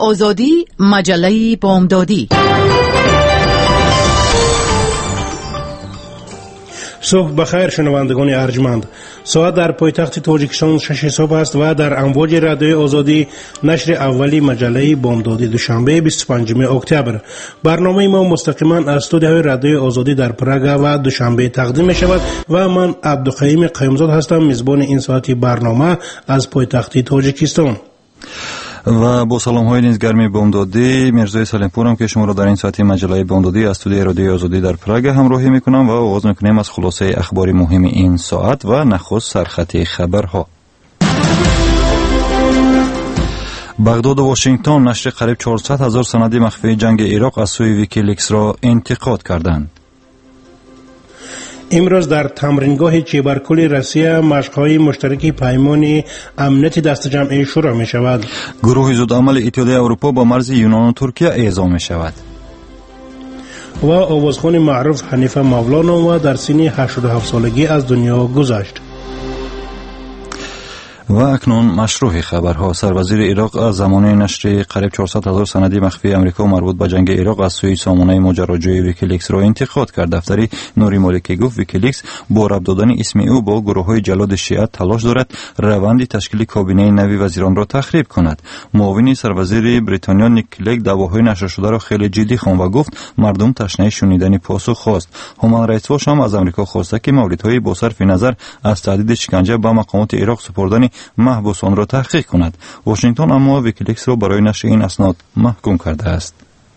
آزادی، مجله بامدادی. صبح بخیر شنوندگان ارجمند. ساعت در پایتخت تاجیکستان 6 صبح است و در امواج رادیوی آزادی نشر اولی مجله بامدادی دوشنبه 25 اکتبر. برنامه ما مستقیما از استودیوی رادیوی آزادی در پراگ و دوشنبه تقدیم می شود و من عبدالقیوم قیومزاد هستم، میزبان این ساعتی برنامه از پایتخت تاجیکستان. و با سلام های نیز گرمی بامدادی مرزای سلیمپورم که شما را در این ساعتی مجله بامدادی از استودیوی رادیوی آزادی در پراگ همراهی میکنم و آغاز میکنیم از خلاصه اخبار مهم این ساعت و نخست سرخط خبرها. بغداد و واشنگتن نشر قریب 400,000 سند مخفی جنگ عراق از سوی ویکیلیکس را انتقاد کردند. امروز در تمرینگاه چیبرکل روسیه مشق‌های مشترک پیمان امنیت دست جمعی شروع می شود. گروه زودعمل اتحادیه اروپا با مرز یونان و ترکیه اعزام می شود. و آوازخوان معروف حنیفه مولانا در سن 87 سالگی از دنیا گذشت. و اکنون مشروع خبرها. سروزیر عراق از زمان نشر قریب 400,000 سند مخفی امریکا مربوط به جنگ عراق از سوی سامانه ماجراجوی ویکیلیکس را انتقاد کرد. دفتر نوری مالکی گفت ویکیلیکس با ربط دادن اسم او با گروه‌های جلاد شیعه تلاش دارد روند تشکیل کابینه نوی وزیران را تخریب کند. معاون سروزیر بریتانیا نیک کلگ دعواهای نشر شده را خیلی جدی خواند و گفت مردم تشنه شنیدن پاسخ خواست. هومن رایتس واچ هم از امریکا خواسته که موردهای با صرف نظر از تهدید شکنجه به مقامات عراق سپردن محبوسان را تحقیق کند. واشنگتن اما ویکیلیکس را برای نشر این اسناد محکوم کرده است.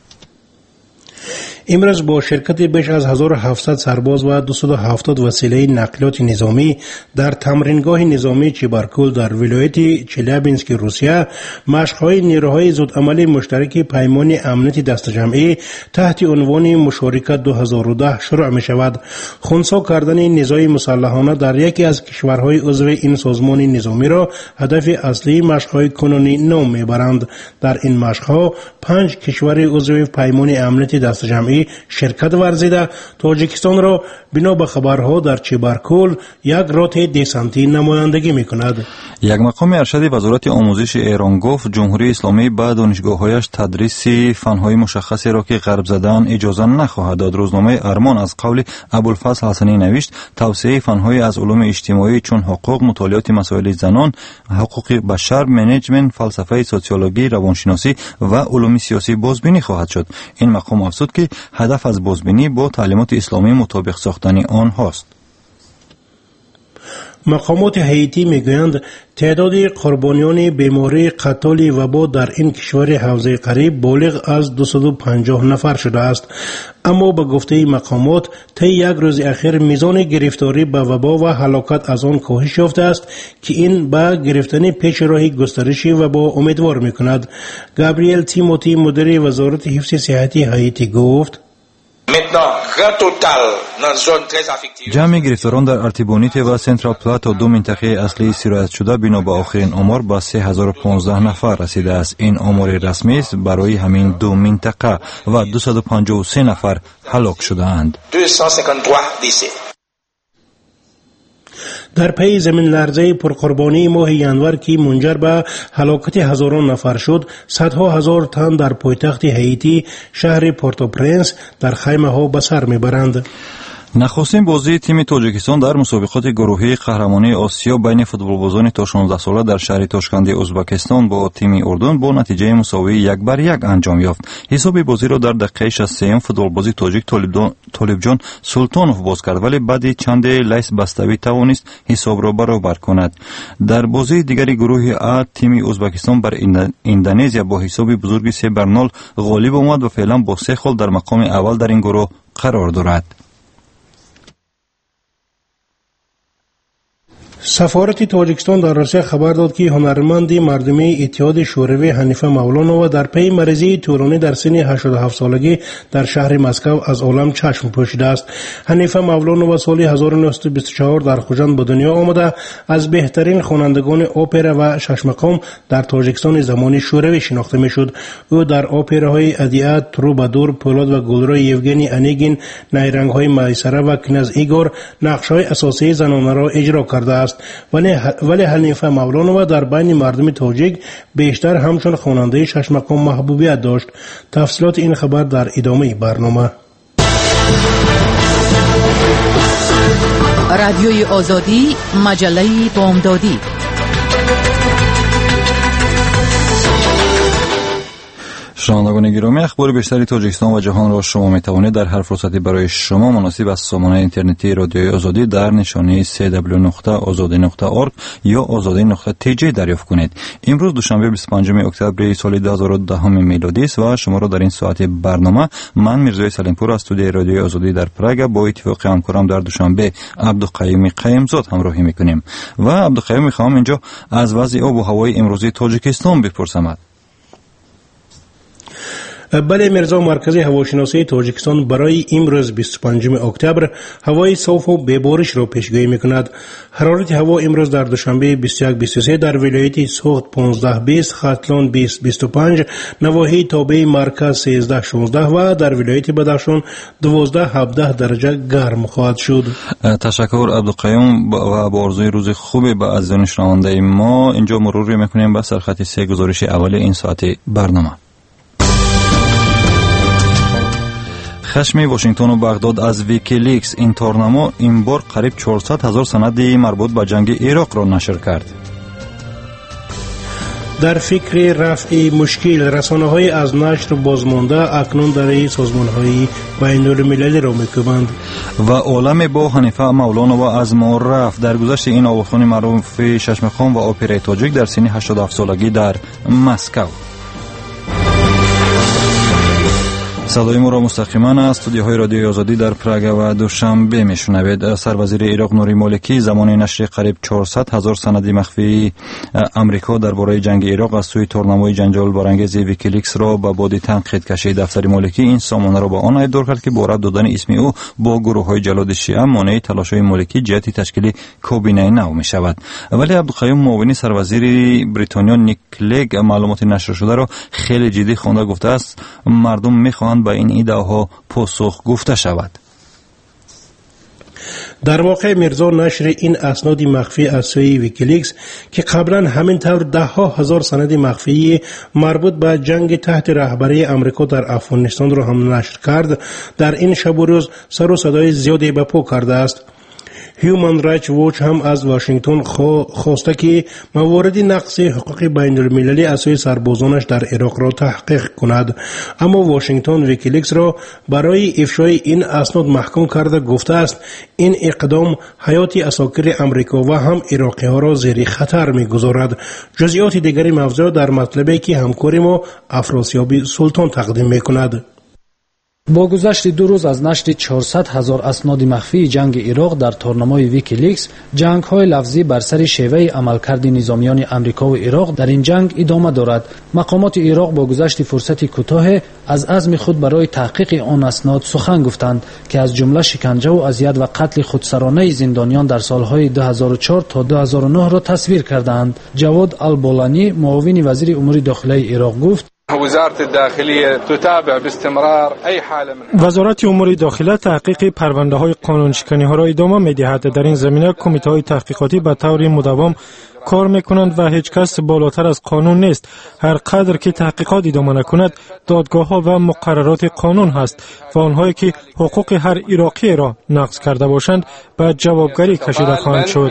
امروز با شرکت بیش از 1700 سرباز و 270 وسیله نقلیات نظامی در تمرینگاه نظامی چیبرکل در ولایت چلیابینسک روسیه مشق‌های نیروهای زودعمل مشترک پیمان امنیت دست جمعی تحت عنوان مشارکت 2010 شروع می شود. خنثی کردن نیروهای مسلحانه در یکی از کشورهای عضو این سازمان نظامی را هدف اصلی مشق‌های کنونی نام میبرند. در این مشق‌ها 5 کشور عضو پیمان امنیت دست جمعی شرکت ورزیده. تاجیکستان را بنا به خبرها در چیبرکل یک رات دیسانتی نمایندگی میکند. یک مقام ارشد وزارت آموزش ایران گفت جمهوری اسلامی به دانشگاه‌هایش تدریس فن‌های مشخصی را که غرب زدن اجازه نخواهد داد. روزنامه ارمان از قول ابوالفضل حسنی نوشت توسعه فن‌های از علوم اجتماعی چون حقوق، مطالعات مسائل زنان، حقوق بشر، منیجمنت، فلسفه سوسیولوژی، روانشناسی و علوم سیاسی بازبینی خواهد شد. این مقام افزود که هدف از بازبینی با تعلیمات اسلامی مطابق ساختن آن هاست. مقامات هایتی میگویند تعداد قربانیان بیماری قتل وبا در این کشور حوزه قریب بالغ از 250 نفر شده است. اما به گفته مقامات طی یک روز اخیر میزان گرفتاری به وبا و هلاکت از آن کاهش یافته است که این به گرفتن پیش راه گسترش وبا امیدوار میکند. گابریل تیموتی مدیر وزارت حفظ صحتی هایتی گفت جمع گرفتاران در ارتیبونیت و سنترال پلاتو دو منطقه اصلی سرایت شده بنا به آخرین آمار به 3015 نفر رسیده است. این آمار رسمی است برای همین دو منطقه و 253 نفر هلاک شده اند. در پی زمین لرزه پرقربانی ماه ینور که منجر به هلاکت هزاران نفر شد، صدها هزار تن در پایتخت هایتی شهر پورتوپرنس در خیمه ها به سر میبرند. نخستین بازی تیم تاجیکستان در مسابقات گروهی قهرمانی آسیا بین فوتبالبازان تا 16 ساله در شهر تاشکند ازبکستان با تیم اردن با نتیجه مساوی 1-1 انجام یافت. حساب بازی را در دقیقه 63 فوتبالباز تاجیک طالبجان سلطانوف باز کرد ولی بعد چند لیس بستوی توانست حساب را برابر کند. در بازی دیگری گروه ا تیم ازبکستان بر اندونزیا با حساب بزرگی 3-0 غالب آمد و فعلا با 3 گل در مقام اول در این گروه قرار دارد. سفارت تاجیکستان در روسیه خبر داد که هنرمند مردمی اتحاد شوروی حنیفه مولانا در پی مریضی طولانی در سن 87 سالگی در شهر مسکو از عالم چشم پوشیده است. حنیفه مولانا سال 1924 در خوجند به دنیا آمده از بهترین خوانندگان اپرا و شش مقام در تاجیکستان زمانی شوروی شناخته میشد. او در اپراهای ادیات، تروبادور، پولاد و گلروی یوگنی انیگین، نیرنگ‌های میسره و کنز ایگور نقش‌های اساسی زنانه را اجرا کرده است. است، ولی حنیفه مولانووا در بین مردم تاجیک بیشتر همچون خواننده شش مقام محبوبیت داشت. تفصیلات این خبر در ادامه برنامه. رادیوی آزادی، مجله بامدادی. شنوندگان گرامی، اخبار بیشتری تاجیکستان و جهان را شما می توانید در هر فرصتی برای شما مناسب از سامانه اینترنتی رادیوی آزادی در نشانی www.azadi.org یا azadi.tj دریافت کنید. امروز دوشنبه 25 اکتبر سال 2010 میلادی است و شما را در این ساعت برنامه من میرزای سلیمپور از استودیوی رادیوی آزادی در پراگ با اتفاق همکارم در دوشنبه عبدالقیوم قیمزاد همراهی میکنیم. و عبدالقیوم، میخوام اینجا از وضع آب و هوای امروزی تاجیکستان بپرسم. بله میرزا، مرکز هواشناسی تاجیکستان برای امروز 25 اکتبر هوای صاف و ببارش را پیشگویی میکند. حرارت هوا امروز در دوشنبه 21-23 در ولایت سوخت 15-20، ختلان 20-25، نواحی تابع مرکز 13-16 و در ولایت بدخشان 12-17 درجه گرم خواهد شد. تشکر عبدالقیوم و با آرزوی روز خوبی به عزیزان شنونده ما اینجا مرور میکنیم به سرخط 3 گزارش اول این ساعت برنامه. خشم واشنگتن و بغداد از ویکیلیکس. این تورنمو این بار قریب 400,000 سند مربوط به جنگ عراق را نشر کرد. در فکر رفع مشکل، رسانه‌های از نشر بازمانده اکنون در سازمان‌های بین‌المللی را می‌کوبند. و عالم با حنیفه مولانووا از ما رفت. در گذشت این آواخوان معروف ششمخان و اپرای تاجیک در سن 87 سالگی در مسکو. صدای ما را مستقیما از استودیوهای رادیوی آزادی در پراگ و دوشنبه میشنوید. سروزیر عراق نوری مالکی زمان نشر قریب 400,000 سند مخفی امریکا درباره جنگ عراق از سوی تورنموی جنجال برانگیز ویکیلیکس را به باد تنقید کشید. دفتر مالکی این سامانه را با آن ادعا کرد که با رد دادن اسم او با گروه‌های جلاد شیعه مانع تلاش‌های مالکی جهت تشکیل کابینه نو می‌شود. ولی عبدالقیوم معاون سروزیر بریتانیا نیک کلگ معلومات نشر شده را خیلی جدی خوانده گفته است مردم می‌خواهند با این ایده‌ها پاسخ گفته شود. در واقع میرزا نشر این اسناد مخفی از سوی ویکیلیکس که قبلا همین طور 10,000 سند مخفی مربوط به جنگ تحت رهبری امریکا در افغانستان را هم نشر کرد، در این شب و روز سر و صدای زیادی به پا کرده است. هیومن رایتس واچ هم از واشنگتن خواسته که موارد نقض حقوق بین المللی از سوی سربازانش در عراق را تحقیق کند، اما واشنگتن ویکیلیکس را برای افشای این اسناد محکوم کرده گفته است این اقدام حیات اساکر امریکا و هم عراقی ها را زیر خطر میگذارد. جزئیات دیگری موضوع در مطلبی که همکار ما افراسیاب سلطان تقدیم میکند. با گذشت 2 روز از نشر 400,000 اسناد مخفی جنگ عراق در تورنموی ویکیلیکس، جنگ‌های لفظی بر سر شیوه عملکرد نظامیان امریکا و عراق در این جنگ ادامه دارد. مقامات عراق با گذشت فرصتی کوتاه از عزم خود برای تحقیق آن اسناد سخن گفتند که از جمله شکنجه و اذیت و قتل خودسرانه زندانیان در سالهای 2004 تا 2009 را تصویر کردند. جواد البولانی معاون وزیر امور داخلی عراق گفت: وزارت الداخلية تتابع باستمرار أي حالة من وزارت امور داخله تحقیق پرونده‌های قانونشکنی‌ها را ادامه می‌دهد. در این زمینه کمیته‌های تحقیقاتی به طور مداوم کار میکنند و هیچ کس بالاتر از قانون نیست. هر قدر که تحقیقات ادامه نکند دادگاه‌ها و مقررات قانون هست و آنهایی که حقوق هر عراقی را نقض کرده باشند به جوابگری کشیده خواهند شد.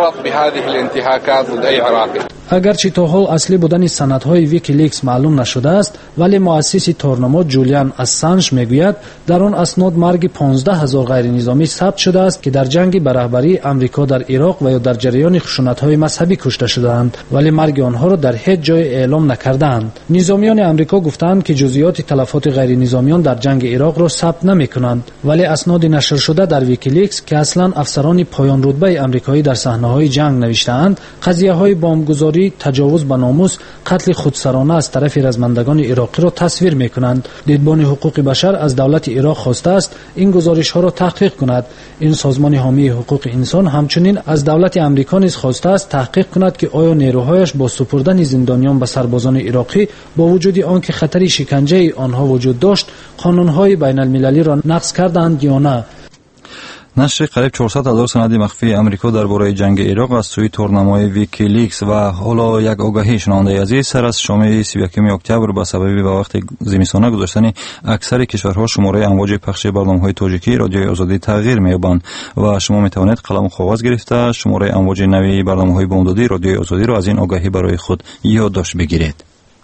اگرچه تا حال اصلی بودن سندهای ویکیلیکس معلوم نشده است، ولی مؤسس تورنمو جولیان اسانژ میگوید در آن اسناد مرگ 15,000 غیر نظامی ثبت شده است که در جنگ به رهبری امریکا در عراق و یا در جریان خشونت‌های مذهبی کشته شدند، ولی مرگ آنها را در هیچ جای اعلام نکردند. نظامیان امریکا گفتند که جزئیات تلفات غیر نظامیان در جنگ عراق را ثبت نمی‌کنند، ولی اسناد نشر شده در ویکیلیکس که اصلاً افسران پایان رتبه آمریکایی در صحنه‌های جنگ نوشته‌اند، قضیه‌های بمبگذاری، تجاوز به ناموس، قتل خودسرانه از طرف رزمندگان عراقی را تصویر می‌کنند. دیدبان حقوق بشر از دولت عراق خواسته است این گزارش‌ها را تحقیق کند. این سازمان حامی حقوق انسان همچنین از دولت آمریکا نیز خواسته است تحقیق کند که آیا نیروهایش با سپردن زندانیان به سربازان عراقی با وجود آنکه خطر شکنجه آنها وجود داشت قانون‌های بین‌المللی را نقض کردند یا نه. نشر قریب 400,000 سند مخفی امریکا درباره جنگ عراق از سوی تورنمای ویکیلیکس و حالا یک آگاهی شنونده عزیز سر از شام 31 اکتبر به سبب با وقت زمستانه گذاشتن اکثر کشورها شماره امواج پخش برنامه‌های تاجیکی رادیوی آزادی تغییر می‌یابند و شما می‌توانید قلم و کاغذ گرفته شماره امواج نوی برنامه‌های بامدادی رادیوی آزادی را از این آگاهی برای خود یادداشت بگیرید.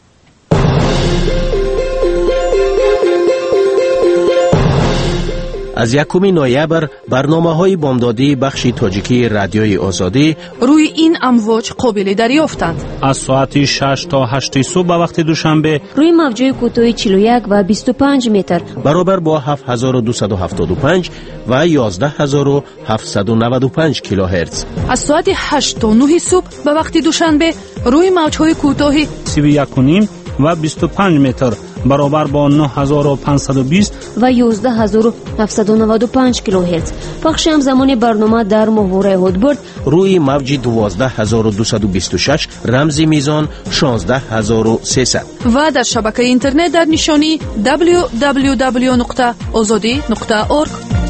از 1 نوامبر برنامه‌های بامدادی بخش تاجیکی رادیوی آزادی روی این امواج قابل دریافتند. از ساعت 6 تا 8 صبح به وقت دوشنبه روی موج‌های کوتاه 41 و 25 متر برابر با 7275 و 11795 کیلوهرتز. از ساعت 8 تا 9 صبح به وقت دوشنبه روی موج‌های کوتاه 31.5 و 25 متر برابر با 9520 و 11795 کیلوهرتز. پخش همزمان برنامه در محور هودبرد روی موج 12226 رمزی میزان 16300 و در شبکه اینترنت در نشانی www.azadi.org.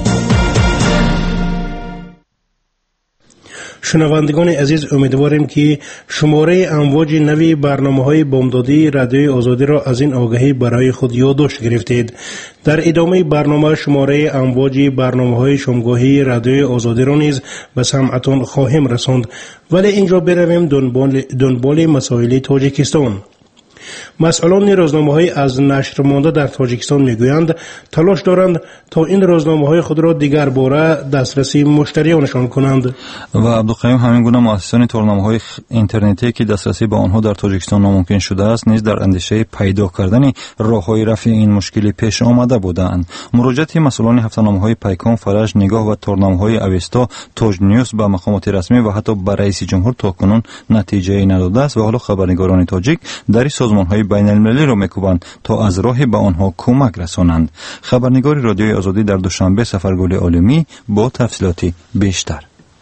شنوندگان عزیز، امیدواریم که شماره امواج نوی برنامه‌های بامدادی رادیوی آزادی را از این آگاهی برای خود یادداشت گرفتید. در ادامه برنامه شماره امواج برنامه‌های شامگاهی رادیوی آزادی را نیز به سمعتان خواهیم رساند، ولی اینجا برویم دنبال مسائل تاجیکستان. مسئولان روزنامه‌های از نشر مانده در تاجیکستان میگویند تلاش دارند تا این روزنامه‌های خود را دیگر باره دسترسی مشتریانشان کنند. و عبدالقیوم همین گونه مؤسسان تورنمه‌های اینترنتی که دسترسی به آنها در تاجیکستان ناممکن شده است نیز در اندیشه پیدا کردن راه‌های رفع این مشکلی پیش آمده بودند. مراجعه مسئولان هفته‌نامه‌های پیکان، فرج، نگاه و تورنمه‌های اوستا، تاج نیوز به مقامات رسمی و حتی به رئیس جمهور تاکنون نتیجه نداده است و حالا خبرنگاران تاجیک در سازمان‌های بین المللی را می‌کوبند تا از راه به آنها کمک رسانند. خبرنگار رادیوی آزادی در دوشنبه سفرگل عالمی با تفصیلات بیشتر.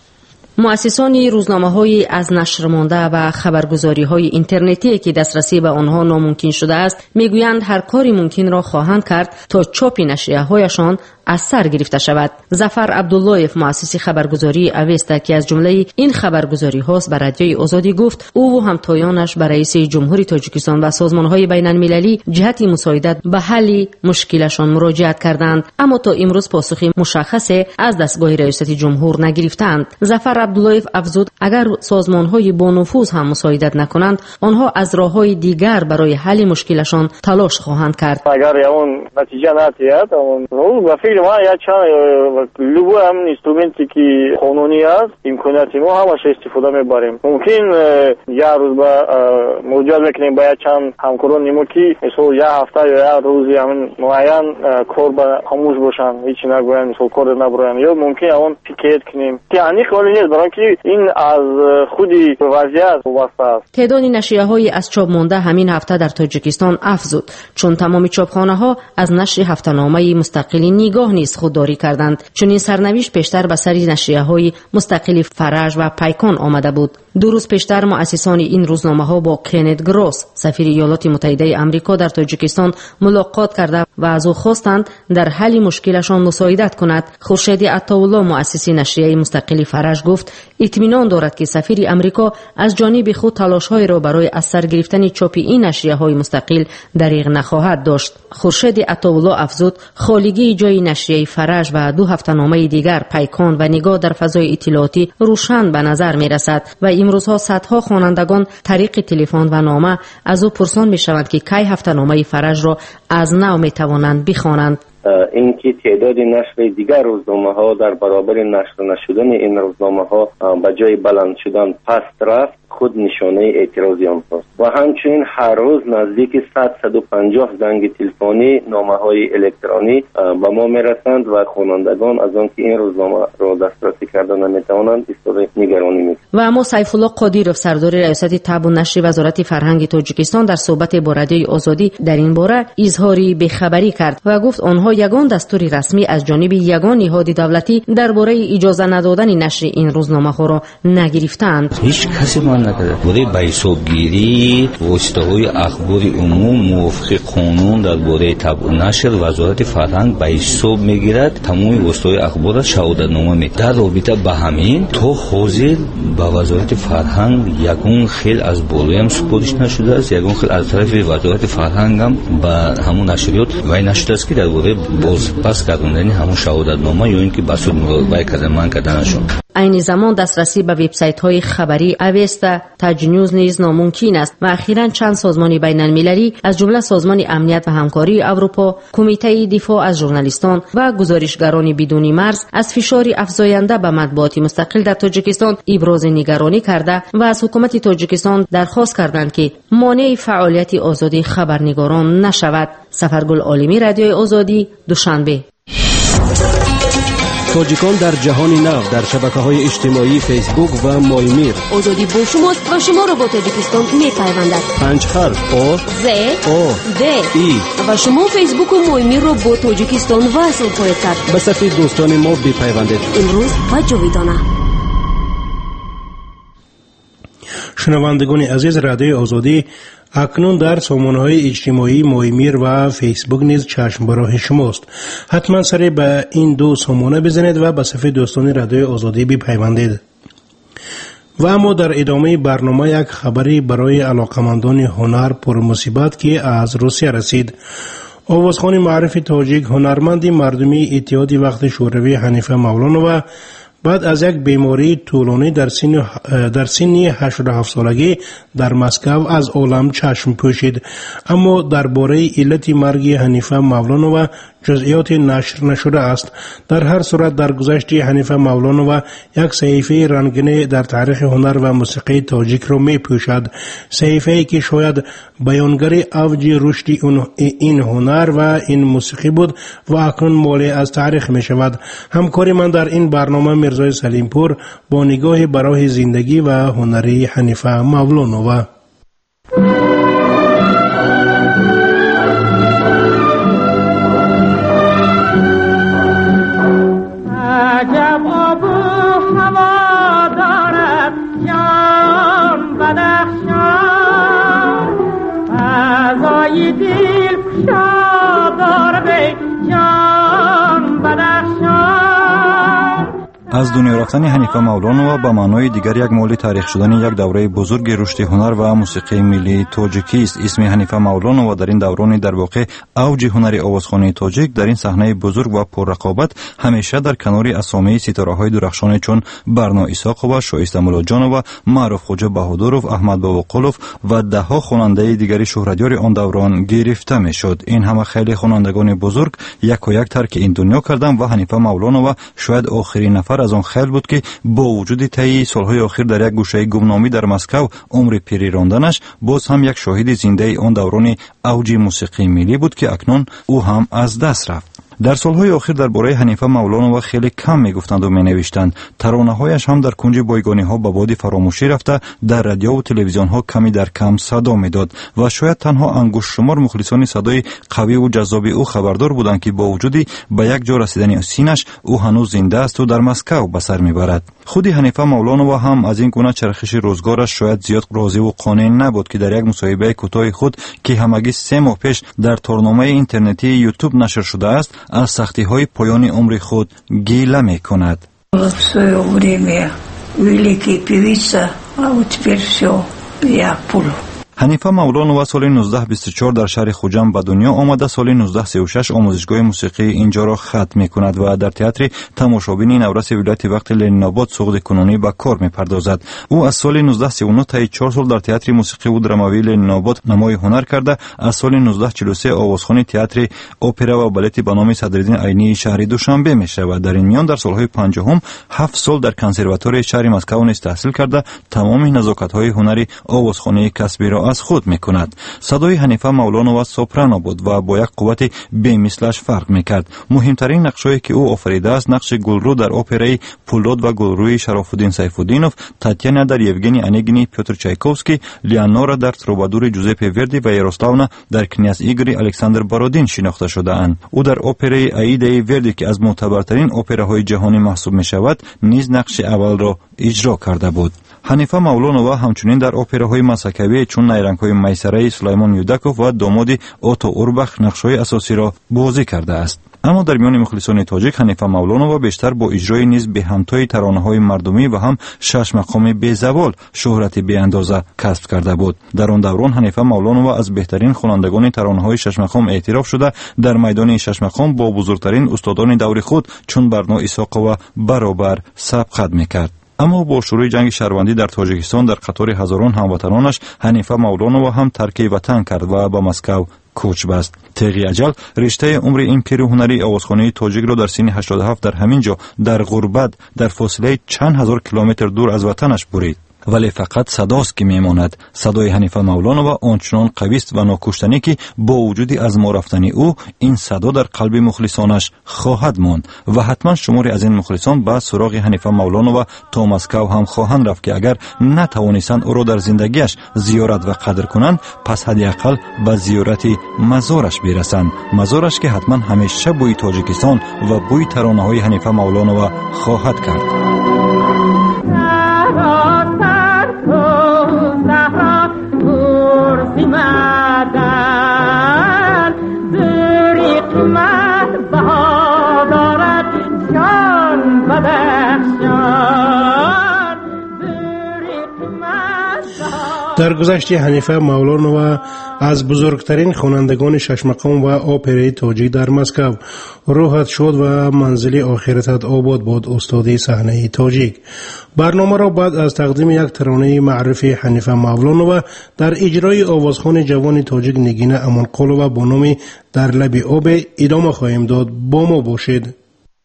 مؤسسان روزنامه‌های از نشر مانده و خبرگزاری‌های اینترنتی که دسترسی به آنها ناممکن شده است میگویند هر کاری ممکن را خواهند کرد تا چاپ نشریه‌هایشان از سر گرفته شود. ظفر عبداللهیف مؤسس خبرگزاری اوستا که از جمله این خبرگزاری هاست به رادیوی آزادی گفت او و همتایانش به رئیس جمهوری تاجیکستان و سازمان‌های بین‌المللی جهت مساعدت به حل مشکلشان مراجعت کردند، اما تا امروز پاسخی مشخصی از دستگاه رئیس جمهور نگرفتند. ظفر عبداللهیف افزود اگر سازمان‌های با نفوذ هم مساعدت نکنند آنها از راه‌های دیگر برای حل مشکلشان تلاش خواهند کرد. اگر اون نتیجه نتیاد اون ما یا چند لبو هم اینسترومنتی که قانونی است امکاناتی ما همش استفاده میبریم. ممکن یا روز با موجود میکنیم با چند همکاران نیمو که مثلا یا هفته یا روزی همین معین کار با خاموش باشن، هیچ نگوین، مثلا کار نبرن، یا ممکن اون پیکیت کنیم که یعنی خالی نیست، برای که این از خودی وضعیت وابسته است. تعداد نشریه‌های از چاپ مانده همین هفته در تاجیکستان افزود، چون تمام چاپخانه‌ها از نشر هفته‌نامه مستقلی نگاه نیز خودداری کردند. چون این سرنوشت پیشتر به سری نشریه‌های مستقلی فرج و پیکان آمده بود. 2 روز پیشتر مؤسسان این روزنامه‌ها با کنت گروس سفیر ایالات متحده آمریکا در تاجیکستان ملاقات کرده و از او خواستند در حل مشکلشان مساعدت کند. خورشید عطاالله مؤسس نشریه مستقلی فرج گفت اطمینان دارد که سفیر آمریکا از جانب خود تلاش‌های را برای از سر گرفتن چاپ این نشریه‌های مستقل دریغ نخواهد داشت. خورشید عطاالله افزود خالیگی جای نشریه فرج و 2 هفته‌نامه دیگر پیکان و نگاه در فضای اطلاعاتی روشن به نظر می‌رسد و امروزها صدها خوانندگان طریق تلفن و نامه از او پرسان می‌شوند که کی هفته‌نامه فرج را از نو می‌توانند بخوانند. اینکه تعداد نشر دیگر روزنامه‌ها در برابر نشر نشدن این روزنامه‌ها به جای بلند شدن پست رفت خود نشانه اعتراضی آنهاست و همچنین هر روز نزدیک 150 زنگ تلفنی نامه‌های الکترونی به ما میرسند و خوانندگان از آنکه این روزنامه را دسترسی کردن نمیتوانند بسیار نگرانی می‌شوند. و اما سیف الله قادیروف سردار ریاست تبع نشر وزارت فرهنگ تاجیکستان در صحبت با رادیوی آزادی در این باره اظهاری بی‌خبری کرد و گفت آنها یگان دستوری رسمی از جانب یگان نهاد دولتی درباره اجازه ندادن نشر این روزنامه‌ها را نگرفتند. هیچ کسی ما هم نکرده. برای به حسابگیری واسطه‌های اخبار عموم موافق قانون درباره نشر وزارت فرهنگ به حساب میگیرد. تمام واسطه‌های اخبار شهادتنامه می در رابطه با همین تا حاضر به وزارت فرهنگ یگون خیلی از بالای هم سپارش نشده است، یگون خیلی از طرف وزارت فرهنگ هم به همون نشریات وای نشده است که درباره بازپس کردن همون شهادتنامه یا اینکه بسود مراقبه کردن کردنشون. عین زمان دسترسی به وبسایت‌های خبری اوستا، تاج نیوز نیز ناممکن است و اخیراً چند سازمان بین‌المللی از جمله سازمان امنیت و همکاری اروپا، کمیته دفاع از ژورنالیستان و گزارشگران بدون مرز از فشار افزاینده به مطبوعات مستقل در تاجیکستان ابراز نگرانی کرده و از حکومت تاجیکستان درخواست کردند که مانع فعالیت آزادی خبرنگاران نشود. سفرگل عالمی، رادیوی آزادی، دوشنبه. تاجیکان در جهان نو در شبکه‌های اجتماعی فیسبوک و مایمیر. آزادی با شماست و شما را با تاجیکستان می‌پیوندد. 5 حرف آ ز آ د ای و شما فیسبوک و مایمیر را با تاجیکستان وصل خواهید کرد. به صفحه دوستان ما بپیوندید. امروز و جاویدانه. شنوندگان عزیز، رادیوی آزادی اکنون در سامانه‌های اجتماعی مایمیر و فیسبوک نیز چشم براه شماست. حتما سری به این دو سامانه بزنید و به صفحه دوستان رادیوی آزادی بپیوندید. و اما در ادامه برنامه یک خبری برای علاقمندان هنر پر مصیبت که از روسیه رسید. آوازخوان معروف تاجیک هنرمندی مردمی اتحادیه وقت شوروی حنیفه مولانووا بعد از یک بیماری طولانی در سن 87 سالگی در مسکو از عالم چشم پوشید، اما درباره علت مرگ حنیفه مولانووا جزئیات نشر نشده است. در هر صورت در گذشته حنیفه مولانووا یک صحیفه رنگین در تاریخ هنر و موسیقی تاجیک را می پوشد، صحیفه‌ای که شاید بیانگر اوج رشد این هنر و این موسیقی بود و اکنون مالی از تاریخ می شود. همکاری من در این برنامه میرزای سلیمپور با نگاه برای زندگی و هنری حنیفه مولانووا. از دنیا رفتن حنیفه مولانووا به معنای دیگر یک مالی تاریخ شدن یک دوره بزرگ رشد هنر و موسیقی ملی تاجیکی است. اسم حنیفه مولانووا در این دوران در واقع اوج هنر آوازخوانی تاجیک در این صحنه بزرگ و پر رقابت همیشه در کنار اسامی ستاره‌های درخشان چون برنا ایساقووا، شایسته ملاجانووا، معروف خوجا بهادروف، احمد باقولوف و دهها خواننده دیگری شهرتیار آن دوران گرفته میشد. این همه خیلی خوانندگان بزرگ یک و یک ترک این دنیا کردند و حنیفه مولانووا شاید آخرین نفر از آن خیل بود که با وجود طی سالهای اخیر در یک گوشه گمنامی در مسکو عمر پیری راندنش باز هم یک شاهد زنده آن دوران اوج موسیقی ملی بود که اکنون او هم از دست رفت. در سالهای اخیر درباره حنیفه مولانووا خیلی کم میگفتند و مینوشتند. ترانه‌هایش هم در کنج بایگانی‌ها به باد فراموشی رفته، در رادیو و تلویزیون‌ها کمی در کم صدا میداد و شاید تنها انگشت شمار مخلصان صدای قوی و جذاب او خبردار بودند که با وجود به یک جا رسیدن سینش او هنوز زنده است و در مسکو به سر میبرد. خود حنیفه مولانووا هم از این گونه چرخش روزگارش شاید زیاد راضی و قانع نبود که در یک مصاحبه کوتاه خود که همگی 3 ماه پیش در تورنمه اینترنتی یوتیوب نشر شده است از سختی‌های پایان عمر خود گیله می‌کند. حنیفه مولانووا سال 1924 در شهر خوجم به دنیا آمده. سال 1936 آموزشگاه موسیقی اینجا را ختم می‌کند و در تئاتر تماشابینی نورس ولایت وقت لنین‌آباد سوغد کنونی به کار می‌پردازد. او از سال 1939 تا 4 سال در تئاتر موسیقی و درامایی لنین‌آباد نمای هنر کرده. از سال 1943 آوازخوان تئاتر اپرا و بالت به نام صدرالدین عینی شهر دوشنبه می‌شود. در این میان در سال‌های 50 7 سال در کنسرواتوار شهر مسکو نیز تحصیل کرده. تمام نزاکت‌های هنری آوازخوانی کسبی را از خود میکند. صدای حنیفه مولانووا سوپرانو بود و با یک قوت بی‌مثلش فرق میکرد. مهمترین نقشایی که او آفریده است نقش گلرو در اپرای پولاد و گلروی شراف‌الدین سیف‌الدینوف، تاتیانا در یوگنی انیگنی پیوتر چایکوفسکی، لیانورا در تروبادور جوزپه وردی و یاروسلاونا در کنیاز ایگری الکساندر بارودین شناخته شده‌اند. او در اپرای آیدای وردی که از معتبرترین اپراهای جهانی محسوب میشود نیز نقش اول را اجرا کرده بود. حنیفه مولانووا همچنین در اپراهای مسکوی چون نیرنگ‌های میسره سلیمان یودکوف و داماد اوتو اوربخ نقش‌های اساسی را بازی کرده است. اما در میان مخلصان تاجیک حنیفه مولانووا بیشتر با اجرای نیز به همتای ترانه‌های مردمی و هم 6 مقام بی‌زوال شهرت بی‌اندازه کسب کرده بود. در آن دوران حنیفه مولانووا از بهترین خوانندگان ترانه‌های 6 مقام اعتراف شده در میدان 6 مقام با بزرگترین استادان دور خود چون برنا ایساق و برابر سبقت می‌کرد. اما با شروع جنگ شهروندی در تاجیکستان در قطار هزاران هموطنانش حنیفه مولانووا هم ترک وطن کرد و به مسکو کوچ بست. تیغ اجل رشته عمر این پیر هنری آوازخوانی تاجیک را در سن 87 در همین جا در غربت در فاصله چند هزار کیلومتر دور از وطنش برید. ولی فقط صداست که میماند. صدای حنیفه مولانووا آنچنان قوی است و ناکشتنی که با وجود از ما رفتن او این صدا در قلب مخلصانش خواهد ماند و حتما شماری از این مخلصان به سراغ حنیفه مولانووا تا مسکو هم خواهند رفت که اگر نتوانستند او را در زندگیش زیارت و قدر کنند پس حداقل به زیارت مزارش برسند. مزارش که حتما همیشه بوی تاجیکستان و بوی ترانه‌های حنیفه مولانووا خواهد کرد. در گذشته حنیفه مولانووا از بزرگترین خوانندگان 6 مقام و اپرای تاجیک در مسکو روحت شد و منزل آخرتت آباد باد استادی صحنه تاجیک. برنامه را بعد از تقدیم یک ترانه معرفی حنیفه مولانووا در اجرای آوازخوان جوان تاجیک نگین امانقلووا با نام در لب آب ادامه خواهیم داد. با ما باشید.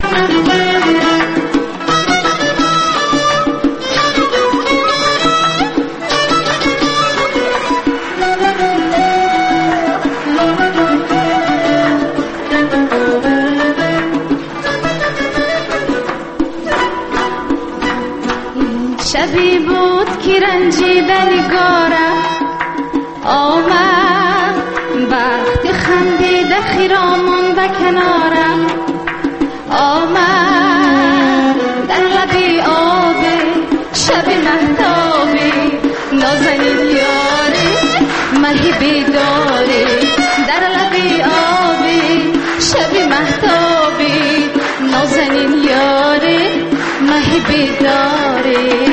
شبی بود که رنجیده نگارم آمد وقتی خندیده خیرامون به کنارم آمد در لبی آبی شبی مهتابی نازنین یاری مهی بیداری در لبی آبی شبی مهتابی نازنین یاری مهی بیداری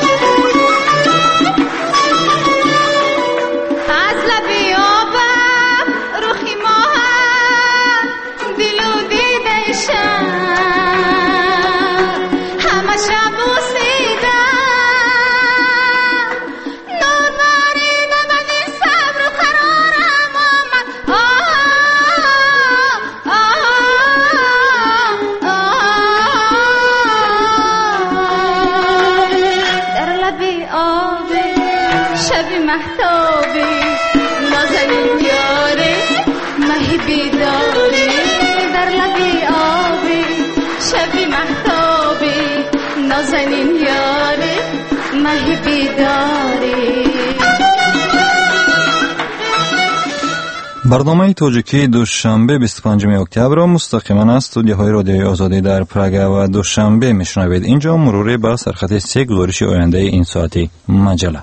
برنامه تاجیکی دوشنبه 25 اکتبر مستقیما از استودیوهای رادیوی آزادی در پراگ و دوشنبه میشنوید. اینجا مروری به سرخط 3 گزارش آینده این ساعتی مجله.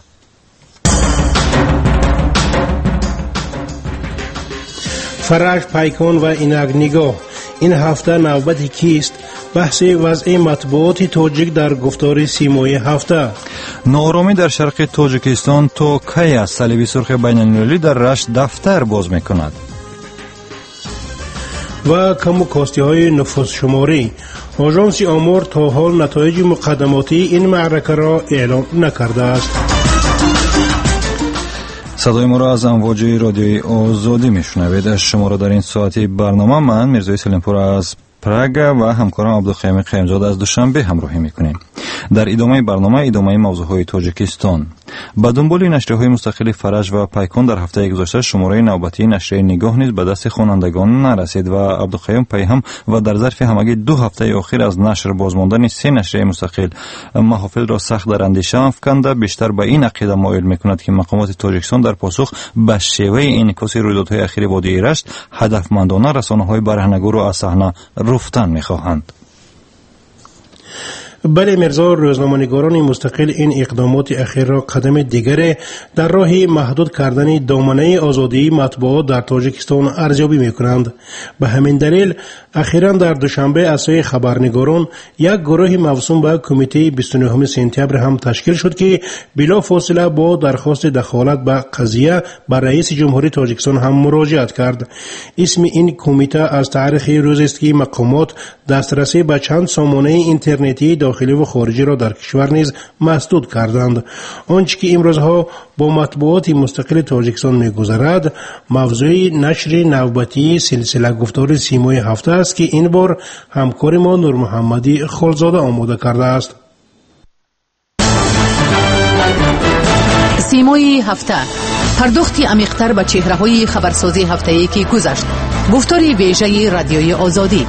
فرج، پیکان و اینک نگاه. این هفته نوبت کیست؟ بحث وضع مطبوعات تاجیک در گفتار سیمایی هفته. نارامی در شرق تاجیکستان تا کی است صلیب سرخ بین المللی در رشت دفتر باز میکند. و کم و کاستی های نفوس شماری. آژانس آمار تا حال نتایج مقدماتی این معرکه را اعلام نکرده است. صدای ما را از امواج رادیوی آزادی میشنوید. شما را در این ساعتی برنامه من میرزای سلیمپور از پراگ و همکارم عبدالخیم قیمزاد از دوشنبه همراهی میکنیم. در ادامه برنامه موضوعهای تاجیکستان. با دنبال نشریه‌های مستقل فرج و پیکان در هفته گذشته شماره نوبتی نشریه نگاه نیز به دست خوانندگان نرسید و عبدالخیم پیهم و در ظرف همگی 2 هفته اخیر از نشر بازماندن 3 نشریه مستقل محافل را سخت در اندیشه افکنده بیشتر به این عقیده مایل میکند که مقامات تاجیکستان در پاسخ به شیوه انعکاس رویدادهای اخیر وادی رشت هدفمندانه رسانه‌های برهنه‌گو را از صحنه رفتن می‌خواهند. بله میرزا، روزنامه‌نگاران مستقل این اقدامات اخیر را قدم دیگر در راه محدود کردن دامنه آزادی مطبوعات در تاجیکستان ارزیابی می‌کنند. به همین دلیل اخیراً در دوشنبه از سوی خبرنگاران یک گروه موسوم به کمیته 29 سپتامبر هم تشکیل شد که بلافاصله با درخواست دخالت به قضیه به رئیس جمهوری تاجیکستان هم مراجعت کرد. اسم این کمیته از تاریخ روزی است که مقامات دسترسی به چند سامانه اینترنتی داخلی و خارجی را در کشور نیز مسدود کردند. آنچه که امروزها با مطبوعات مستقل تاجیکستان می‌گذرد موضوع نشر نوبتی سلسله گفتار سیمای هفته است که این بار همکار ما نور محمدی خالزاده آماده کرده است. سیمای هفته، پرداختی عمیق‌تر به چهره‌های خبرسازی هفته‌ای که گذشت. گفتار ویژه رادیوی آزادی.